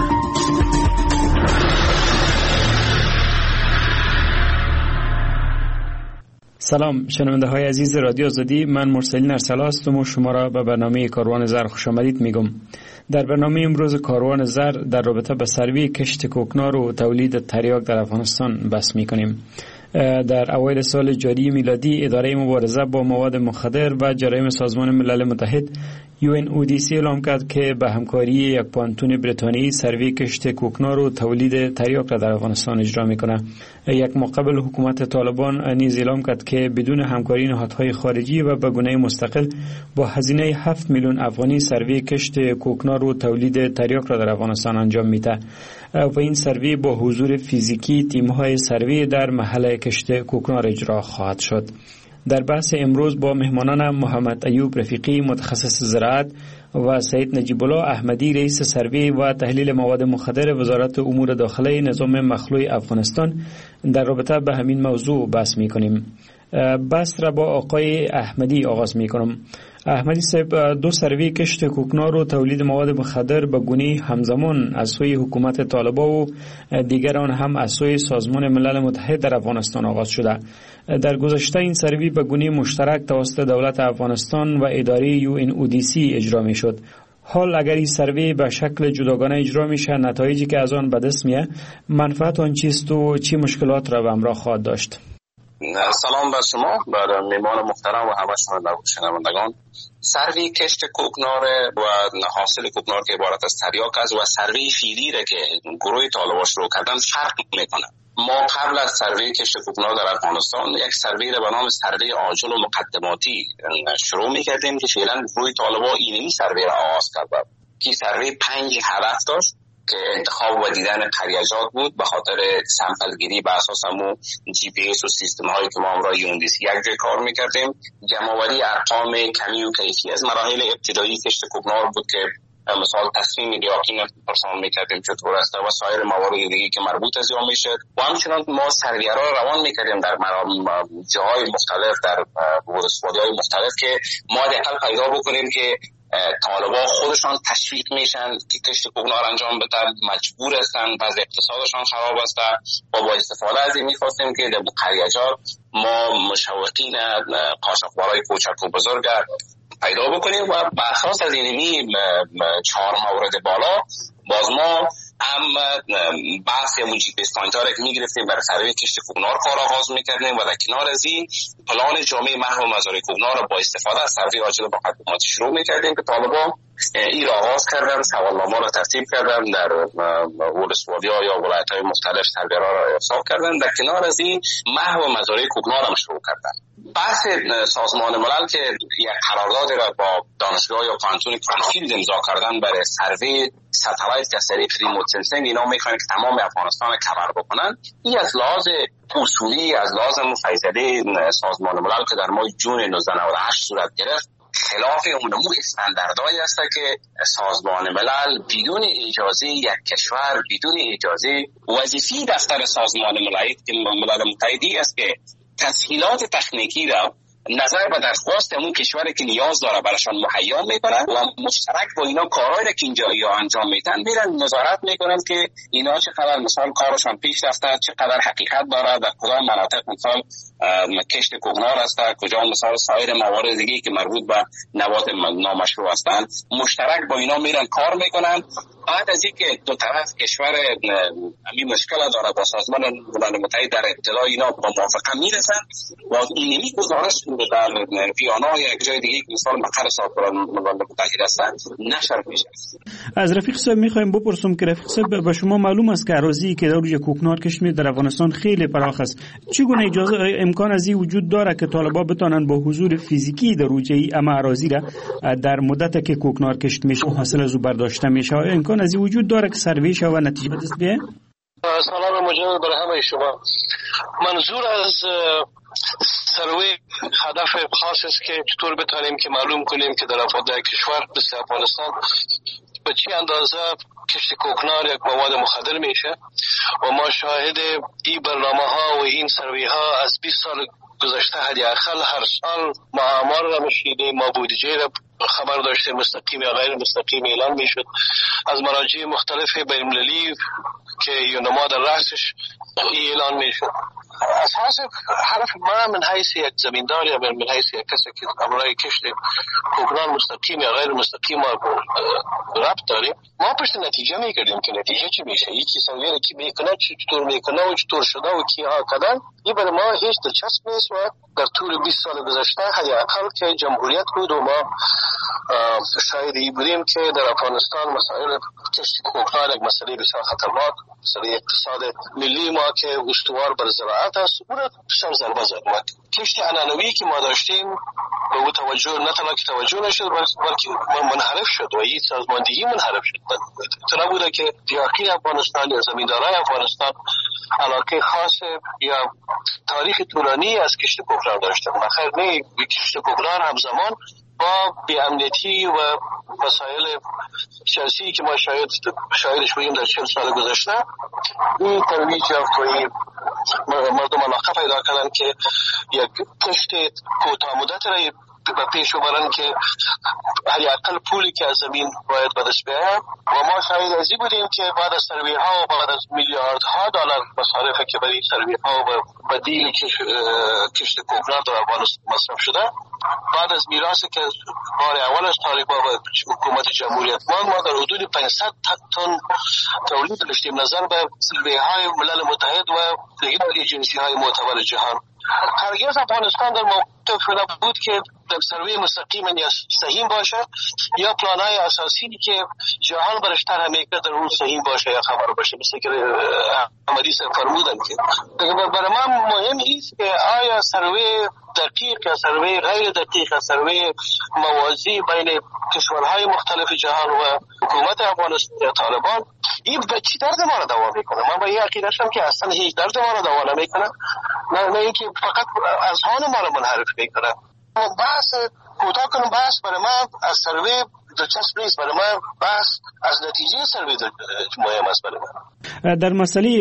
سلام شنونده های عزیز رادیو آزادی، من مرسلین ارسلا هستم و شما را به برنامه کاروان زر خوش آمدید میگم. در برنامه امروز کاروان زر در رابطه به سروی کشت کوکنار و تولید تریاک در افغانستان بحث میکنیم. در اوایل سال جاری میلادی اداره مبارزه با مواد مخدر و جرایم سازمان ملل متحد UNODC اعلام کرد که به همکاری یک پانتون بریتانیایی سروی کشت کوکنار و تولید تریاک را در افغانستان اجرا میکنه. یک مقابل حکومت طالبان نیز اعلام کرد که بدون همکاری نهادهای خارجی و به گونه مستقل با هزینه 7 میلیون افغانی سروی کشت کوکنار و تولید تریاک را در افغانستان انجام میده و این سروی با حضور فیزیکی تیم‌های سروی در محل کشت کوکنار اجرا خواهد شد. در بحث امروز با مهمانان محمد ایوب رفیقی متخصص زراعت و سید نجیب الله احمدی رئیس سروی و تحلیل مواد مخدر وزارت امور داخله نظام مخلوع افغانستان در رابطه به همین موضوع بحث می‌کنیم. بحث را با آقای احمدی آغاز می‌کنم. احمدی صاحب، دو سروی کشت کوکنار و تولید مواد مخدر به گونه همزمان از سوی حکومت طالبان و دیگر آن هم از سوی سازمان ملل متحد در افغانستان آغاز شده. در گذشته این سروی به گونه مشترک توسط دولت افغانستان و اداره UNODC اجرا می شد. حال اگر این سروی به شکل جداگانه اجرا میشه، نتایجی که از آن به دست میاد منفعت آن چیست و چه مشکلات را به همراه خواهد داشت؟ سلام بر شما، بر مهمان محترم و همه شنوندگان. سروی کشت کوکنار و حاصل کوکنار که عبارت از تریاک است و سروی فیلی را که گروه طالبان شروع کردن فرق میکنه. ما قبل از سروی کشت کوکنار در افغانستان یک سروی را به نام سروی عاجل و مقدماتی شروع میکردیم که فعلا گروه طالبان این سروی را آغاز کرد که سروی 5 هدف داشت. که انتخاب و دیدن قریه‌جات بود به خاطر سمپل گیری به اساس همون جی پی اس و سیستم هایی که ما همراه UNDC یک جای کار میکردیم. جمع‌آوری ارقام کمی و کیفی از مراحل ابتدایی کشت کوکنار بود که مثال تصمیم یقین پرسان میکردیم چطور است و سایر موارد دیگه که مربوط از یا میشه و همچنان ما سرویه را روان میکردیم در جاهای مختلف در ولسوالی‌های مختلف که ما دقیقاً پیدا بکنیم که طالبان خودشان تشویق میشن که کشت کوکنار انجام بدن، مجبور هستن، وضع اقتصادشان خراب است و با استفاده از این میخواستیم که در قریه‌جات ما مشوقین قاشقبارای کوچک و بزرگ پیدا بکنیم و بر اساس از اینمی 4 مورد بالا باز ما هم بحث همون جی پی اس پوینت ها را که میگرفتیم برای سروی کشت کوکنار کار آغاز میکردیم و در کنار از این پلان جامعه محو مزارع کوکنار را با استفاده از سروی عاجل با حکومت شروع میکردیم که طالبان این را آغاز کردن، سوالنامه را ترتیب کردن در ولسوالی‌ها یا ولایت‌های مختلف سروی‌ها را ارسال کردن. در کنار از این محو مزارع کوکنار هم شروع کردن. بحث سازمان ملل که یک قرارداد را با دانشگاه یا کانتون کرانفیلد امضا کردن برای سروی ستلایت از طریق ریموت سنسینگ اینا میخوان که تمام افغانستان کور بکنن. این از لحاظ اصولی از لحاظ فیصله سازمان ملل که در ماه جون 1998 صورت گرفت خلاف اونمو استانداردهایی است که سازمان ملل بدون اجازه یک کشور بدون اجازه وظیفه دفتر سازمان ملل متحدی است که تسهیلات تکنیکی را نظر به درخواست اون کشوری که نیاز داره براشون مهیا میکنن و مشترک با اینا کارهایی را که اینجا یا انجام میدن میرن نظارت میکنن که اینا چقدر مثلا کارشون پیش رفته، چقدر حقیقت داره، در کدام مناطق مثلا کشت کوکنار است، کجا مثلا سایر موارد دیگه که مربوط به نبات نامشروع هستند، مشترک با اینا میرن کار میکنن. بعد از اینکه دو طرف کشور همین مشکل داره با سازمان ملل متحد در ابتدا اینا با موافقه میرسن و اینمی گزارش در ویانا یا یک جای دیگه که مثلا مقر سازمان ملل متحد هستن نشر میشه. از رفیق صاحب میخوایم بپرسم که رفیق صاحب به شما معلوم است که اراضی که در کوکنار کشت می در افغانستان خیلی پراخ است. چگونه اجازه امکان از این وجود داره که طالبان بتونن با حضور فیزیکی در روجه اما اراضی را در مدت که کوکنار کشت میشه حاصل از او برداشته میشه امکان از این وجود داره که سروی شه و نتیجه به دست بیاید؟ سلام مجدد برای همه شما. منظور از سروی هدف خاص است که چطور بتونیم که معلوم کنیم که در کشور مثل افغانستان به چه اندازه کشت کوکنار یک مواد مخدر میشه و ما شاهد این برنامه ها و این سروی ها از 20 سال گذشته حداقل هر سال ما آمار را میشنیدیم، ما بودجه را خبر داشته مستقیم یا غیر مستقیم اعلان میشد از مراجع مختلف بین‌المللی که یونما در رأسش اعلان میشد. اساس حرف ما من حیث یک زمیندار یا من حیث یک کسی که امرای کشت کوکنار مستقیم یا غیر مستقیم ربط داریم، ما پشت نتیجه میگردیم که نتیجه چی میشه، یکی سویره کی میکنه، چطور میکنه و چطور شده و کی ها کردن. این برای ما هیچ دلچسب نیست و در طول 20 سال گذشته حداقل که جمهوریت بود و ما شاید این بودیم که در افغانستان مسائل کشت کوکنار یک مسئله بسیار خطرناک، مسئله اقتصاد ملی ما که استوار بر زراعت است، اون را سر ضربه زد. کشت عنعنوی که ما داشتیم به او توجه نه تنها که توجه نشد بلکه منحرف شد و این سازماندهی منحرف شد. طرح بوده که دیاقی افغانستان یا زمیندارای افغانستان علاقه خاص یا تاریخ طولانی از کشت کوکنار داشتن. بخیر نه کشت کوکنار همزمان با بی‌امنیتی و مسائل سیاسی که ما شاهدش بودیم در 40 سال گذشته، این ترویج یافت و مردم علاقه پیدا کردن که یک کشت کوتاه مدت را به پیش ببرن که حداقل پولی که از زمین باید به دست بیاید و ما شاهد ازی بودیم که بعد از سروی ها و بعد از میلیاردها دلار مصارفه که برای سروی ها و بدیل کشت کوکنار در افغانستان مصرف شده، بعد از میراثی که بار اول از طالبان و حکومت جمهوریت ما در حدود 500 تن تولید داشتیم نظر به سروی های ملل متحد و دیگر ایجنسی های معتبر جهان. هرگز افغانستان در موقف نبود که در سروی مستقیم یا سهیم باشه یا پلانهای اساسی که جهان برش طرح میکنه در اون سهیم باشه یا خبر باشه، مثل که احمدی صاحب فرمودن. که برای من مهم است که آیا سروی دقیق یا سروی غیر دقیق یا سروی موازی بین کشورهای مختلف جهان و حکومت افغانستان یا طالبان این به چی درد ما رو دوا میکنه؟ من به این عقیده شدم که اصلا هیچ درد ما رو دوا نمیکنه، نه اینکه فقط اذهان ما رو منحرف میکنه. بحث کوتاه کنم، بحث برای من از سروی دلچسب نیست، برای من بحث از نتیجه سروی مهم است برای من. در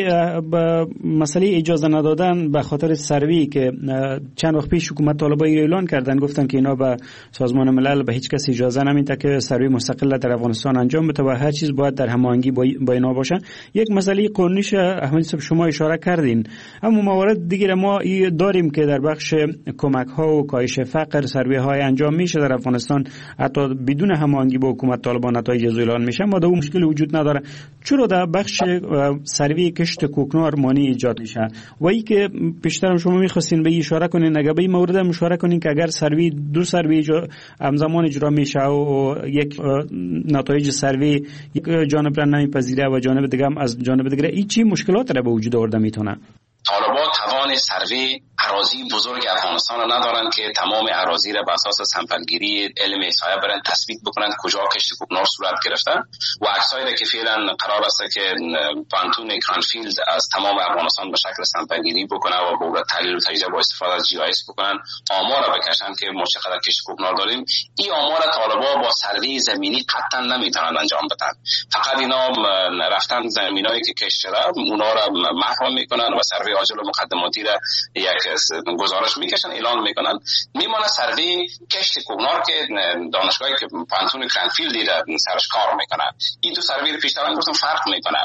مسئله اجازه ندادن به خاطر سروی که چند وقت پیش حکومت طالبان اعلان کردن، گفتن که اینا به سازمان ملل به هیچ کس اجازه نمیده که سروی مستقل در افغانستان انجام بده و هر چیز باید در هماهنگی با اینا باشه. یک مسئله قانونیش احمدی صاحب شما اشاره کردین، اما موارد دیگه ما داریم که در بخش کمک ها و کاهش فقر سروی های انجام میشه در افغانستان حتی بدون هماهنگی با حکومت طالبان نتایج اعلان میشه، ما در مشکل وجود نداره. چرا در بخش سروی کشت کوکنار مانع ایجاد میشه؟ و ای که پیشتر شما میخواستین به اشاره کنین، اگه به این مورد هم اشاره کنین که اگر سروی دو سروی همزمان اجرا میشه و یک نتایج سروی یک جانب را نمیپذیره و جانب دیگه هم از جانب دیگه، این چی مشکلات را به وجود آورده میتونه؟ طالبان توان سروی اراضی بزرگ افغانستان را ندارند که تمام اراضی را بر اساس سمپلگیری علم احصایه برن تثبیت بکنند کجا کشت کوکنار صورت گرفته و عکسایی که فعلا قرار است که پانتون کرانفیلد از تمام افغانستان به شکل سمپلگیری بکنه و با تحلیل و تجزیه با استفاده از جی آی اس بکنن، آمار را بکشن که ما چقدر کشت کوکنار داریم. این آمار طالبان با سروی زمینی قطعا نمیتونن انجام بدن، فقط اینا رفتن زمینایی که کشت شده اونا را محو میکنن و سروی عاجل و مقدماتی را یک گزارش میکشن اعلان میکنن. میمونه سروی کشت کوکنار که دانشگاهی که پانتون کرانفیلدی را سرش کار میکنه. این دو سروی رو پیشتر گفتم فرق میکنه.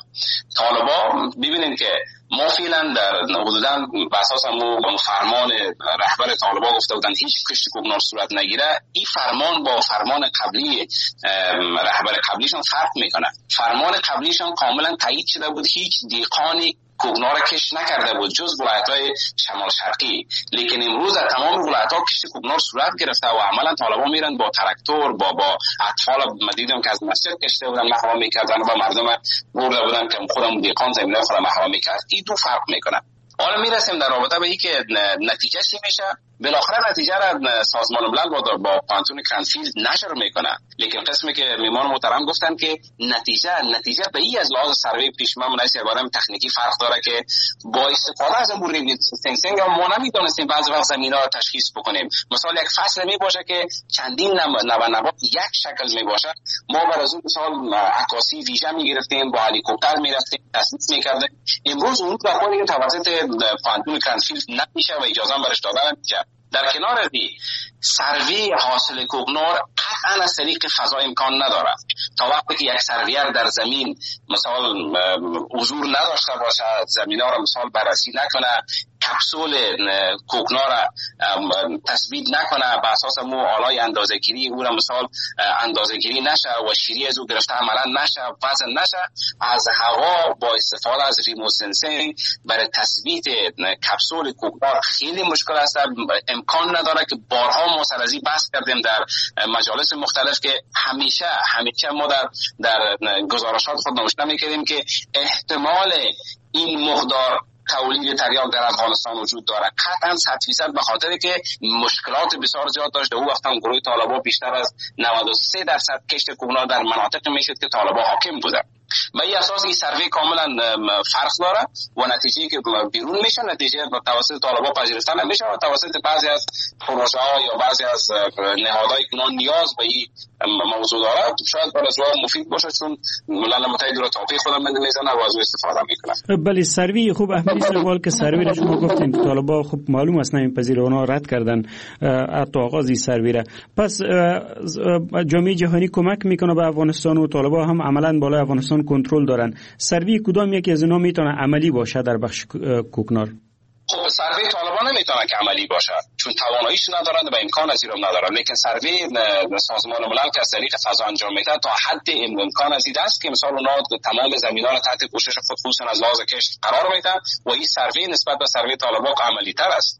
طالبان ببینید که ما فعلا در حدوداً به اساس فرمان رهبر طالبان گفته بودن هیچ کشت کوکنار صورت نگیره. این فرمان با فرمان قبلی رهبر قبلیشون فرق میکنه. فرمان قبلیشون کاملا تایید شده بود، هیچ دیقانی کوکنار کشت نکرده بود جز ولایت‌های شمال شرقی، لیکن امروز در تمام ولایت‌ها کشت کوکنار صورت گرفته و عملا طالبان میرن با تراکتور با اطفال مدیدم که از مسجد کشته بودن محرم میکردن و مردم برده بودن که خودم دیقان زمینه خودم محرم میکرد. این دو فرق میکنه. حالا میرسیم در رابطه به این که نتیجه چی میشه. بالاخره نتیجه را سازمان ملل با پانتون کرانفیلد نشر میکنه، لیکن قسمی که میمان محترم گفتن که نتیجه به این از لحاظ سروی پیشمه مناسب عبارم تکنیکی فرق داره که با استفاده از امور ریموت سنسینگ ما نمیدونستیم بعضی وقت زمینه را تشخیص بکنیم. مثلا یک فصل میباشه که چندین نبات یک شکل میباشه، ما بر از اون مثال عکاسی ویژه میگرفتیم، با هلیکوپتر میرفتیم تصویر میکردیم. امروز اون کاری توسط پانتون کرانفیلد نمیشه و اجازه برش داده نمیشه. در کنار از سروی حاصل کوکنار قطعا از طریق فضا امکان نداره. تا وقتی که یک سرویر در زمین مثال حضور نداشته باشه، زمینه را مثال بررسی نکنه، کپسول کوکنار را تثبیت نکنه، به اساس آلای اندازه‌گیری او را مثال اندازه‌گیری نشه و شیری از او گرفته عملا نشه، وزن نشه، از هوا با استفاده از ریموت سنسینگ برای تثبیت کپسول کوکنار خیلی مشکل است. امکان نداره که بارها ما سر از این بحث کردیم در مجالس مختلف که همیشه ما در گزارشات خود نوشته می‌کردیم که احتمال این مقدار تولید تریاک در افغانستان وجود داره قطعا 100% به خاطر که مشکلات بسیار زیاد داشته. او وقتا گروه طالبان بیشتر از 93% کشت کوکنار در مناطق میشد که طالبان حاکم بوده. به این اساس این سروی کاملا فرق داره و نتیجه که بیرون میشه نتیجه توسط طالبان پذیرفته نمیشه و توسط بعضی از پروژه ها یا بعضی از نهادهایی که نیاز به این موضوع داره شاید برای مفید باشه، چون ملل متحد رو توقیع خودم میزنه و از استفاده میکنه. بله سروی خوب احمدی سوال که سروی را شما گفتین که طالبان خب معلوم است نمیپذیره، اونا رد کردن حتی آغاز این سروی را. پس جامعه جهانی کمک میکنه به افغانستان و طالبان هم عملا بالای افغانستان کنترل دارن. سروی کدام یکی از اینا میتونه عملی باشه در بخش کوکنار؟ خب سروی طالبان نمیتونه که عملی باشه چون تواناییش ندارند و امکان از این ندارند، لیکن سروی سازمان ملل که از طریق فضا انجام میده تا حد امکان از این است که مثلا اونا تمام زمین‌ها را تحت پوشش خود خصوصا از لحاظ کشت قرار میدن و این سروی نسبت به سروی طالبان عملی تر است.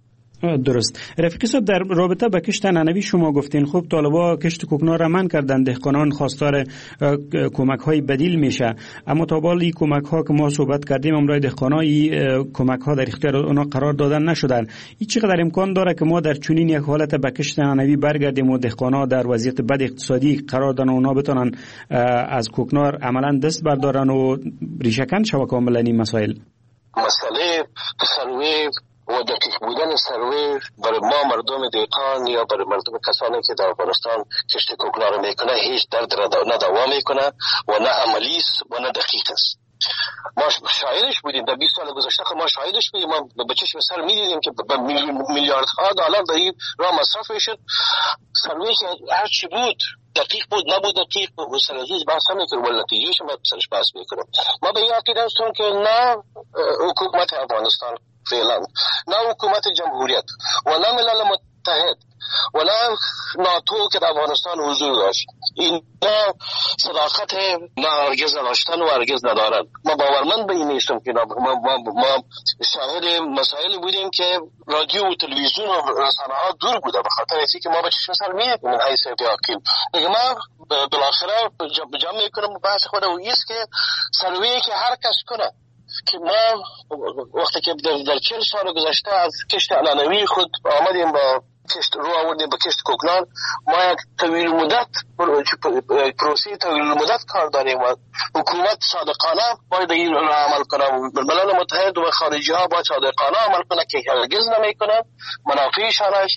درست. رفیق صاحب، در رابطه با کشت عنعنوی شما گفتین خب طالبا کشت کوکنار را منع کردن، دهقانان خواستار کمک های بدیل میشه، اما تا حالا این کمک ها که ما صحبت کردیم امروز دهقانای کمک ها در اختیار اونا قرار دادن نشدن. این چقدر امکان داره که ما در چنین یک حالت به کشت عنعنوی برگردیم و دهقانا در وضعیت بد اقتصادی قرار دادن و اونا بتونن از کوکنار عملا دست بردارن و ریشه‌کن شود کاملا این مسائل؟ مسئله سروی و دقیق بودن سروی برای ما مردم دهقان یا برای مردم کسانی که در افغانستان کشت کوکنار میکنه هیچ درد نه دوا میکنه و نه عملی است و نه دقیق است. ما شاهدش بودیم در 20 سال گذشته، ما شاهدش بودیم، ما به چشم سر میدیدیم که میلیاردها دلار در این راه مصرف میشد. سروی که هر چی بود دقیق بود نبود دقیق بود سرزیز بحث نمیکنم ولی نتیجهش ما سرش بحث میکنم. ما به این عقیده هستم که نه حکومت افغانستان فعلا، نه حکومت جمهوریت و نه ملل متحد و نه ناتو که در افغانستان حضور داشت، این صداقت نه هرگز نداشتن و هرگز ندارن. ما باورمند به این نیستم که ما شاهد مسائلی بودیم که رادیو و تلویزیون و رسانه ها دور بوده به خاطر اینکه که ما به چشم سر میدیم من حیث عقیل. دیگه ما بالاخره جمع میکنم بحث خود و ایست که سروی که هر کس کنه که ما وقتی که در 40 سال گذشته از کشت عنعنوی خود آمدیم با کشت رو آوردیم به کشت کوکنار، ما یک طویل مدت پروسه طویل مدت کار داریم و حکومت صادقانه باید این را عمل کنه و ملل متحد و خارجی ها باید صادقانه عمل کنه که هرگز نمیکنه. منافعشان است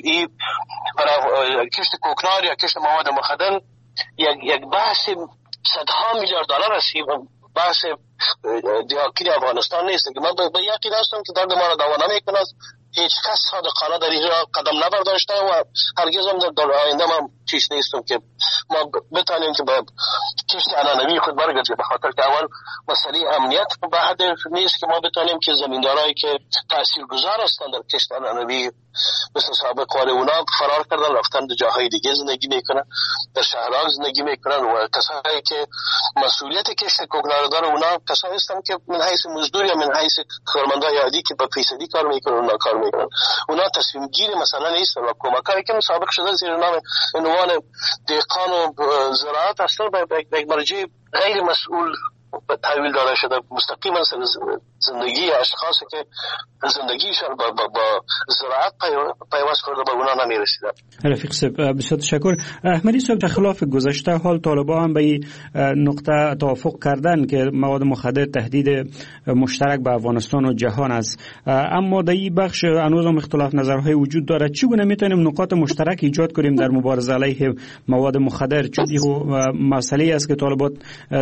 برای کشت کوکنار یا کشت مواد مخدر یک بحث صدها میلیارد دلار است. بحث دیاکین افغانستان نیست که من به یقین هستم که درد ما را دوا نمیکنه. هیچ کس صادقانه در این راه قدم نبرداشته و هرگز هم در آینده من چیز نیستم که ما بتانیم که به کشت عنعنوی خود برگردیم، به خاطر که اول مسئله امنیت به حد نیست که ما بتانیم که زمیندارایی که تاثیرگذار هستند در کشت عنعنوی مثل سابق ولی اونا فرار کردن رفتن به جاهای دیگه زندگی میکنن، در شهرها زندگی میکنن و کسایی که مسئولیت کشت کوکنار داره اونا کسایی هستند که من حیث مزدور یا من حیث کارمندای عادی که به فیصدی کار میکنن اونا کار میکنن. اونا تصمیم گیر مثلا نیستن و کمکایی که مسابقه شده زیر نام عنوان دهقان و زراعت اصلا به یک مرجع غیر مسئول تحویل داده شده، مستقیما زندگی اشخاصی که زندگیشان با زراعت پیوست کرده به اونا نمیرسیده. رفیق صاحب بسیار تشکر. احمدی صاحب در خلاف گذشته حال طالبان هم به این نقطه توافق کردن که مواد مخدر تهدید مشترک به افغانستان و جهان است، اما در این بخش هنوز هم اختلاف نظرهای وجود دارد. چگونه میتونیم نقاط مشترک ایجاد کنیم در مبارزه علیه مواد مخدر؟ چون این مسئله است که طالبان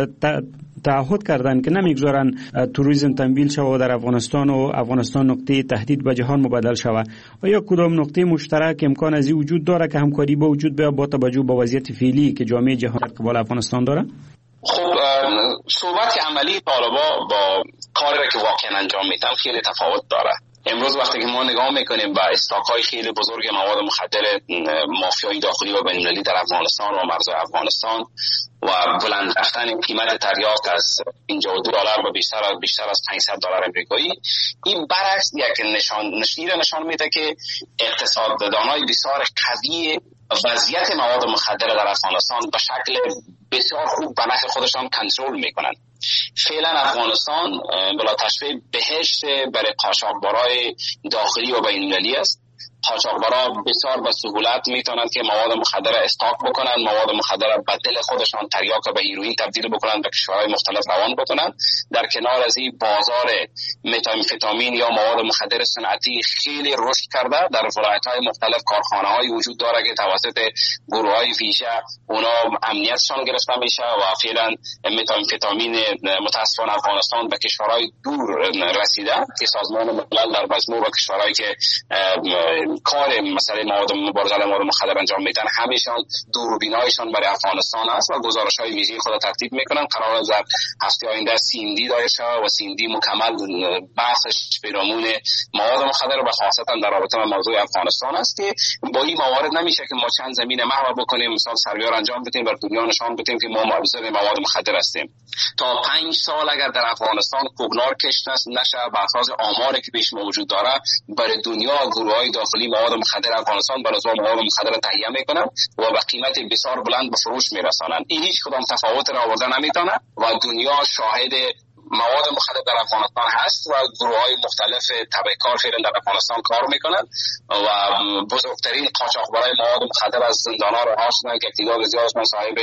تعهد کردن که نمیگذارن توریسم تمویل شود در افغانستان و افغانستان نقطه تهدید به جهان مبدل شود. آیا کدام نقطه مشترک امکان از این وجود داره که همکاری با وجود بیاد با توجه به وضعیت فعلی که جامعه جهان در قبال افغانستان داره؟ خب صحبت عملی طالبان با کاری که واقعا انجام میدن خیلی تفاوت داره. امروز وقتی که ما نگاه میکنیم به استاک‌های خیلی بزرگ مواد مخدر مافیایی داخلی و بین‌المللی در افغانستان و مرزهای افغانستان و بلند رفتن قیمت تریاک از $52 و بیشتر از $500 امریکایی، این برعکس یک نشان میده که اقتصاددانای بسیار قوی وضعیت مواد مخدر در افغانستان به شکل بسیار خوب به نفع خودشان کنترل میکنند. فعلا افغانستان بلا تشبیه بهشت برای قاچاقبرای داخلی و بین‌المللی است. قاچاقبرا بسیار به سهولت میتونند که مواد مخدر استاک بکنند، مواد مخدر به دل خودشان تریاک به هیروئین تبدیل بکنند، به کشورهای مختلف روان بکنند. در کنار از این بازار متامفتامین یا مواد مخدر صنعتی خیلی رشد کرده. در ولایت‌های مختلف کارخانه‌های وجود داره که توسط گروه‌های ویژه اونا امنیتشان گرفته میشه و فعلا متامفتامین متاسفانه افغانستان به کشورهای دور رسیده که سازمان ملل در مجموع و کشورهایی که کار مسئله مبارزه علیه مواد مخدر انجام میدن، همیشان دوربینایشان برای افغانستان است و گزارش‌های ویژه خود ترتیب میکنن. قرار است در هفته آینده سیندی دایر شود و سیندی مکمل بحثش پیرامون مواد مخدر و خاصتا در رابطه با موضوع افغانستان است که با این موارد نمیشه که ما چند زمین محو بکنیم، مثلا سرویار انجام بدیم بر دنیا نشان بدیم که ما مبارزه مواد مخدر هستیم. تا 5 سال اگر در افغانستان کوکنار کشت نشه بر اساس آماری که پیش موجود داره، برای دنیا گروه‌های داخلی مواد مخدر افغانستان بر اساس مواد مخدر تهیه میکنن و به قیمت بسیار بلند به فروش میرسانند. این هیچ کدام تفاوت را آوردن نمیتونه و دنیا شاهد مواد مخدر در افغانستان هست و گروه‌های مختلف تبهکار فعلا در افغانستان کار میکنن و بزرگترین قاچاقبرای مواد مخدر از زندان‌ها رها شدن که تعداد زیادش صاحب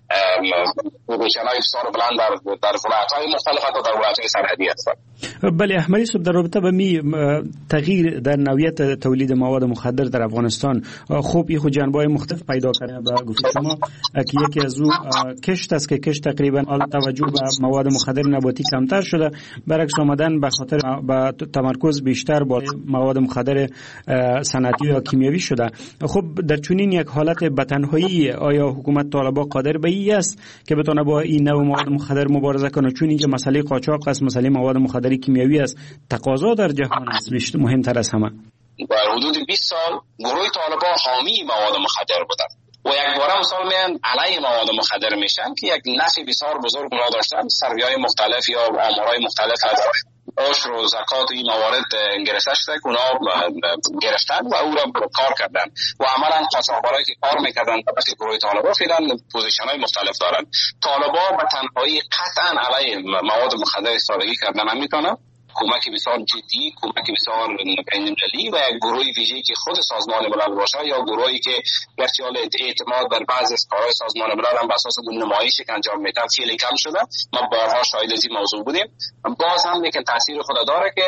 پوزیشن‌های بسیار بلند در ولایت‌های مختلف و در ولایت‌های سرحدی هستند. بله احمدی صاحب، در رابطه با تغییر در نوعیت تولید مواد مخدر در افغانستان خوب این خود جنبه‌های مختلف پیدا کرده. به گفته شما که یکی از او کشت است که کشت تقریبا توجه به مواد مخدر نباتی کمتر شده، برعکس آمدن به خاطر با تمرکز بیشتر با مواد مخدر صنعتی یا کیمیایی شده. خب در چنین یک حالت به تنهایی آیا حکومت طالبان قادر به این است که بتونه با این نوع مواد مخدر مبارزه کنه؟ چون اینکه مسئله قاچاق است، مسئله مواد مخدر کیمیایی است، تقاضا در جهان است مهمتر از همه. در حدود 20 سال گروه طالبان حامی مواد مخدر بودند و یک بار مثال میان علیه مواد مخدر میشن که یک نفع بسیار بزرگ اونا داشتن. سروی‌های مختلف یا آمارهای مختلف از عشر و زکات این موارد گرفته شده که اونا گرفتن و او را کار کردن و عملا قاچاقبرایی که کار میکردن برای گروه طالبان فعلا پوزیشن‌های مختلف دارن. طالبان به تنهایی قطعا علیه مواد مخدر ایستادگی کردن نمیتونن. کمک بسیار جدی، کمک بسیار بین‌المللی و یک گروه ویژه‌ای که خود سازمان ملل باشه یا گروهی که گرچه اعتماد در بعضی از کارهای سازمان ملل هم بر اساس نمایشی که انجام میدن خیلی کم شده. ما بارها شاهد از این موضوع بودیم. باز هم لیکن تاثیر خود داره که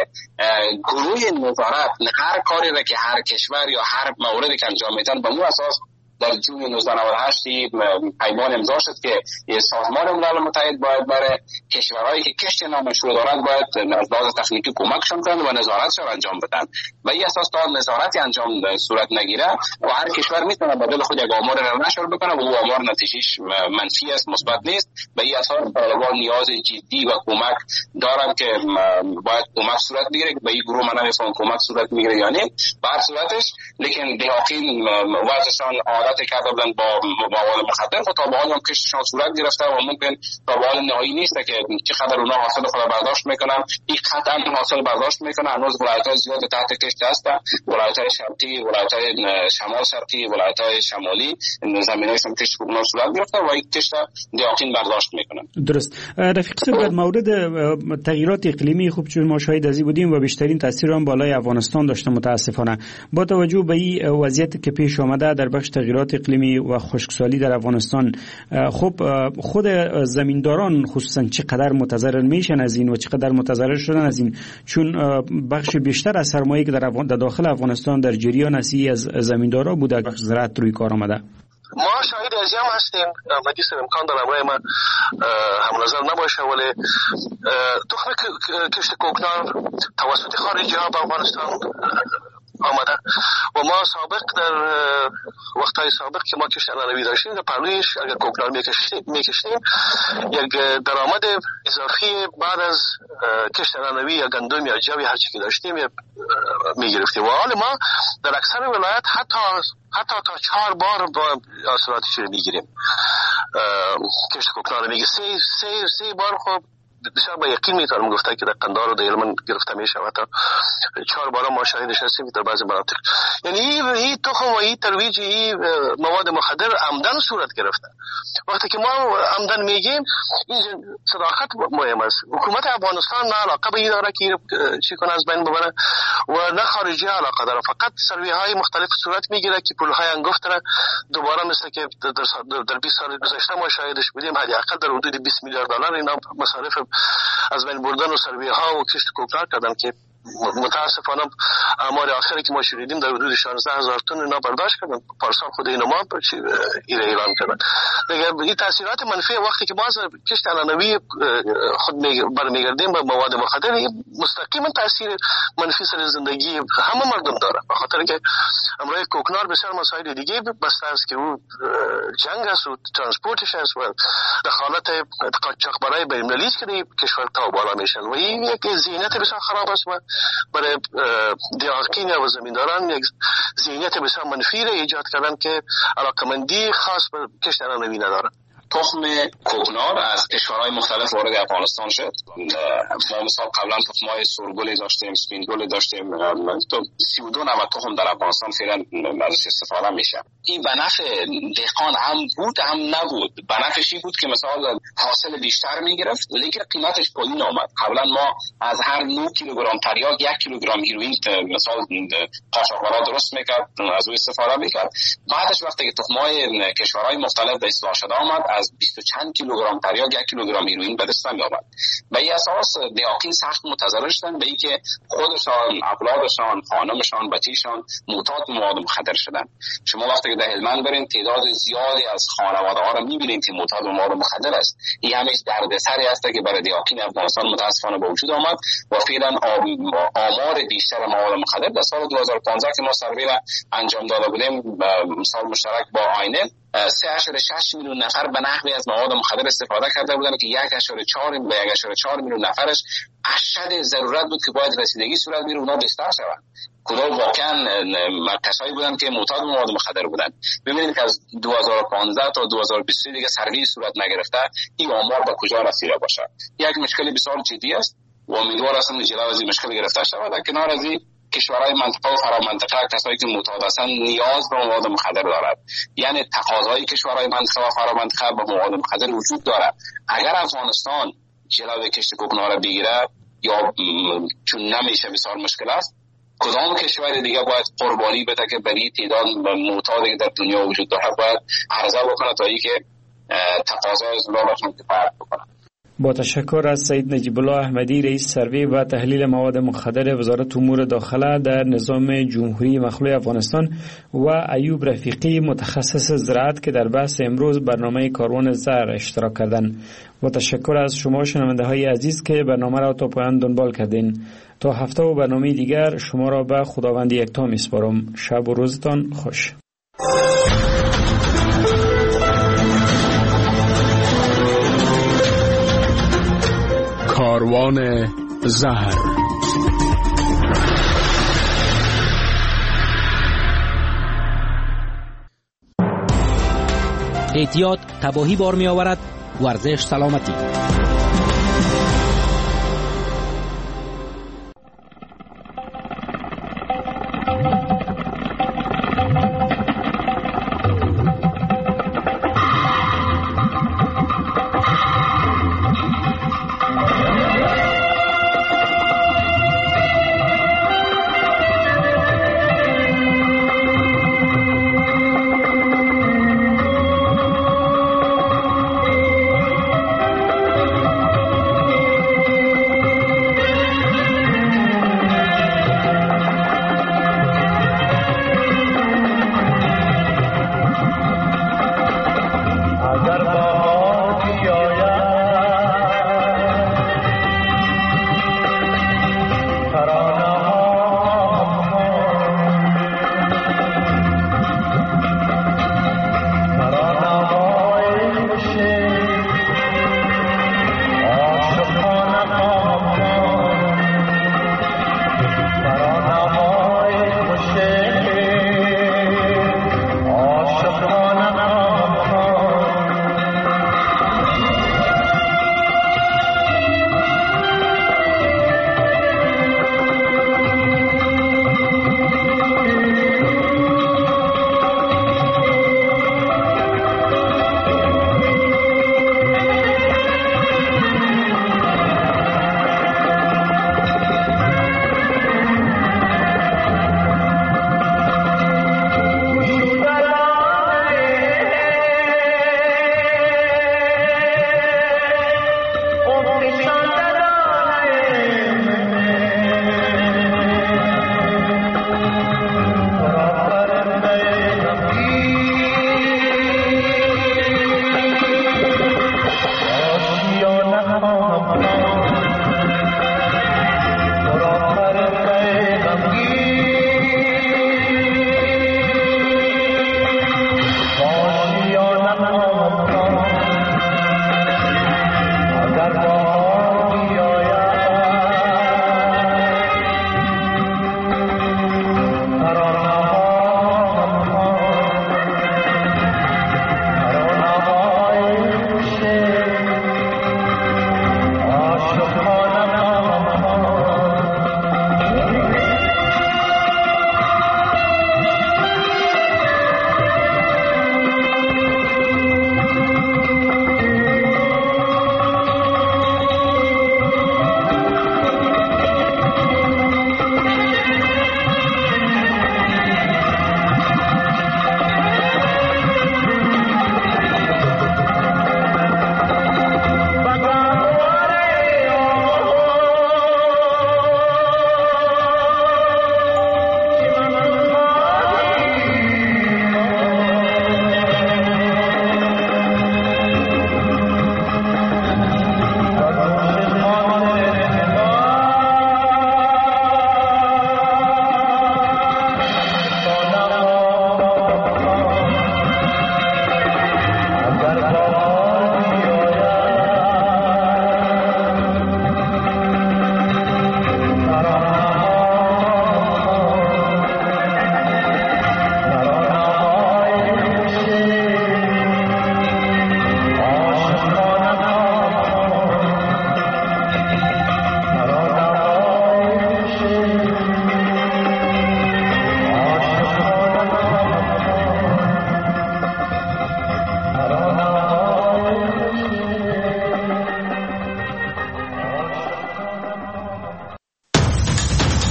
گروه نظارت هر کاری را که هر کشور یا هر موردی که انجام میدن به اون اساس در جون 1998 پیمان امضا شد که سازمان ملل متحد باید برای کشورهایی که کشت نامشروع دارند باید از لحاظ تکنیکی کمکشون کنند و نظارتشون انجام بدن و این اساس تا نظارتی انجام صورت نگیره و هر کشور میتونه بدل خود یک آمار را نشر بکنه و او آمار نتیجهش منفی است، مثبت نیست. به این اساس طالبان نیاز جدی و کمک دارن که باید کمک صورت بگیره. به این گروه من نمیفهم کمک صورت میگیره یا نه. به هر صورتش لیکن دیاقین وضعشان عادت کرده بودن با مواد مخدر و تا به حال هم کشتشان صورت گرفته و ممکن تا به حال نهایی نیست که چقدر اونا حاصل خود برداشت میکنن. این قطعا حاصل برداشت میکنن. هنوز ولایت‌های زیاد تحت کشت هستن، ولایت‌های شرقی، ولایت‌های شمال شرقی، ولایت‌های شمالی زمینایشون کشت کوکنار صورت گرفته و این کشت دیاقین برداشت میکنن. درست. رفیق صاحب، در مورد تغییرات اقلیمی خوب چون ما شاهد ازی بودیم و بیشترین تاثیر هم بالای افغانستان داشته متاسفانه. با توجه به این وضعیت که پیش آمده در بخش تغییرات اقلیمی و خشکسالی در افغانستان، خب خود زمینداران خصوصا چقدر متضرر میشن از این و چقدر متضرر شدن از این، چون بخش بیشتر از سرمایه‌ای که در داخل افغانستان در جریان است از زمیندارا بوده که زراعت روی کار آمده. ما شاهد از هم هستیم. مجلس امکان داره برای من هم نظر نباشه، ولی تخم کشت کوکنار توسط خارجی ها به افغانستان آمده و ما سابق در وقتهای سابق که ما کشت انانوی داشتیم در پهلویش اگر کوکنار میکشتیم یک درآمد اضافی بعد از کشت انانوی یا گندم یا جو هر چی که داشتیم میگرفتیم و حال ما در اکثر ولایت حتی تا 4 بار با حاصلاتش میگیریم. کشت کوکنار میگه 3 بار. خب بسیار با یقین میتونم گفته که در قندار و دیلمن گرفته میشه و تا 4 بار ما شاهدش هستیم در بعضی مناطق. یعنی این تخم و این ترویج این مواد مخدر عمدن صورت گرفته. وقتی که ما عمدن میگیم این صداقت مهم است. حکومت افغانستان نه علاقه به این داره که چی کنه از بین ببره و نه خارجی علاقه داره. فقط سروی های مختلف صورت میگیره که پول های انگفت داره. دوباره مثل که در 20 سال گذشته ما شاهدش بودیم حداقل در حدود 20 میلیارد دلار اینا مصارف از بین بردن و سروی ها و کشت کوکنار کردن که متاسفانه آمار آخری که ما شنیدیم در حدود 16000 تن اینا برداشت کردن. پارسال خود اینا ما اعلام کردن. دیگه این تاثیرات منفی وقتی که باز کشت علنوی خود برمیگردیم به مواد مخدر، مستقیما تاثیر منفی سر زندگی همه مردم داره، به خاطر که امروز کوکنار بسیار مسائل دیگه بسته است که او جنگ است و ترانسپورتش است و دخالت قاچاقبرای بین‌المللی است که کشور تا بالا میشن و این یک ذهنیت بسیار خراب است و برای دیارکین و زمینداران یک ذهنیت بسیار منفی را ایجاد کردن که علاقمندی خاص به کشت علنوی نداره. تخم کوکنار از کشورهای مختلف وارد افغانستان شد. ما مثلا قبلا تخم‌های سرگل داشتیم، سپینگل داشتیم، تو 32 نوع تخم در افغانستان فعلا ازش استفاده میشه. این به نفع دهقان هم بود هم نبود. به نفعش بود که مثلا حاصل بیشتر میگرفت لیکن قیمتش پایین آمد. قبلا ما از هر 9 کیلوگرم تریاک 1 کیلوگرم هیروئین مثلا قاچاقبرا درست میکرد، از او استفاده میکرد. بعدش وقتی که تخم‌های کشورهای مختلف به اصلاح شده آمد، از 20 چند کیلوگرم تریاک 1 کیلوگرم هیروئین به دست آمد. به این اساس دیاقین سخت متضرر شدن به اینکه خودشان، اولادشان، خانمشان، بچه‌شان معتاد به مواد مخدر شدن. شما وقتی که در هلمند برین تعداد زیادی از خانواده‌ها را می‌بینید که معتاد به مواد مخدر است. این همیشه دردسری است که برای دیاقین افغانستان متأسفانه به وجود آمد و فعلا آمار بیشتر مواد مخدر در سال 2015 که ما سروی را انجام داده بودیم مثال مشترک با آینه 3.6 میلیون نفر به نحوی از مواد مخدر استفاده کرده بودند که 1.4 میلیون نفرش اشد ضرورت بود که باید رسیدگی صورت بگیره اونا بستر شوند. کدام واقعا کسایی بودند که معتاد به مواد مخدر بودند. ببینید که از 2015 تا 2023 دیگه سروی صورت نگرفته این آمار به کجا رسیده باشه. یک مشکل بسیار جدی است و امیدوار هستم جلو از این مشکل گرفته شود. در کنار از این کشورهای منطقه و فرامنطقه کسایی که معتاد هستند نیاز به مواد مخدر دارد. یعنی تقاضای کشورهای منطقه و فرامنطقه به مواد مخدر وجود دارد. اگر افغانستان جلوی کشت کوکنار بگیره یا چون نمیشه بسیار مشکل است، کدام کشور دیگه باید قربانی بده که برای تعداد معتادی که در دنیا وجود دارد باید عرضه بکنه تا اینکه تقاضای زلالشون کفایت بکنه. با تشکر از سید نجیب الله احمدی رئیس سروی و تحلیل مواد مخدر وزارت امور داخله در نظام جمهوری مخلوع افغانستان و ایوب رفیقی متخصص زراعت که در بحث امروز برنامه کاروان زر اشتراک کردند. با تشکر از شما شنونده های عزیز که برنامه را تا پایان دنبال کردین. تا هفته و برنامه دیگر شما را به خداوند یکتا میسپارم. شب و روزتان خوش. کاروان زهر. احتیاط تباهی بار می آورد. ورزش سلامتی.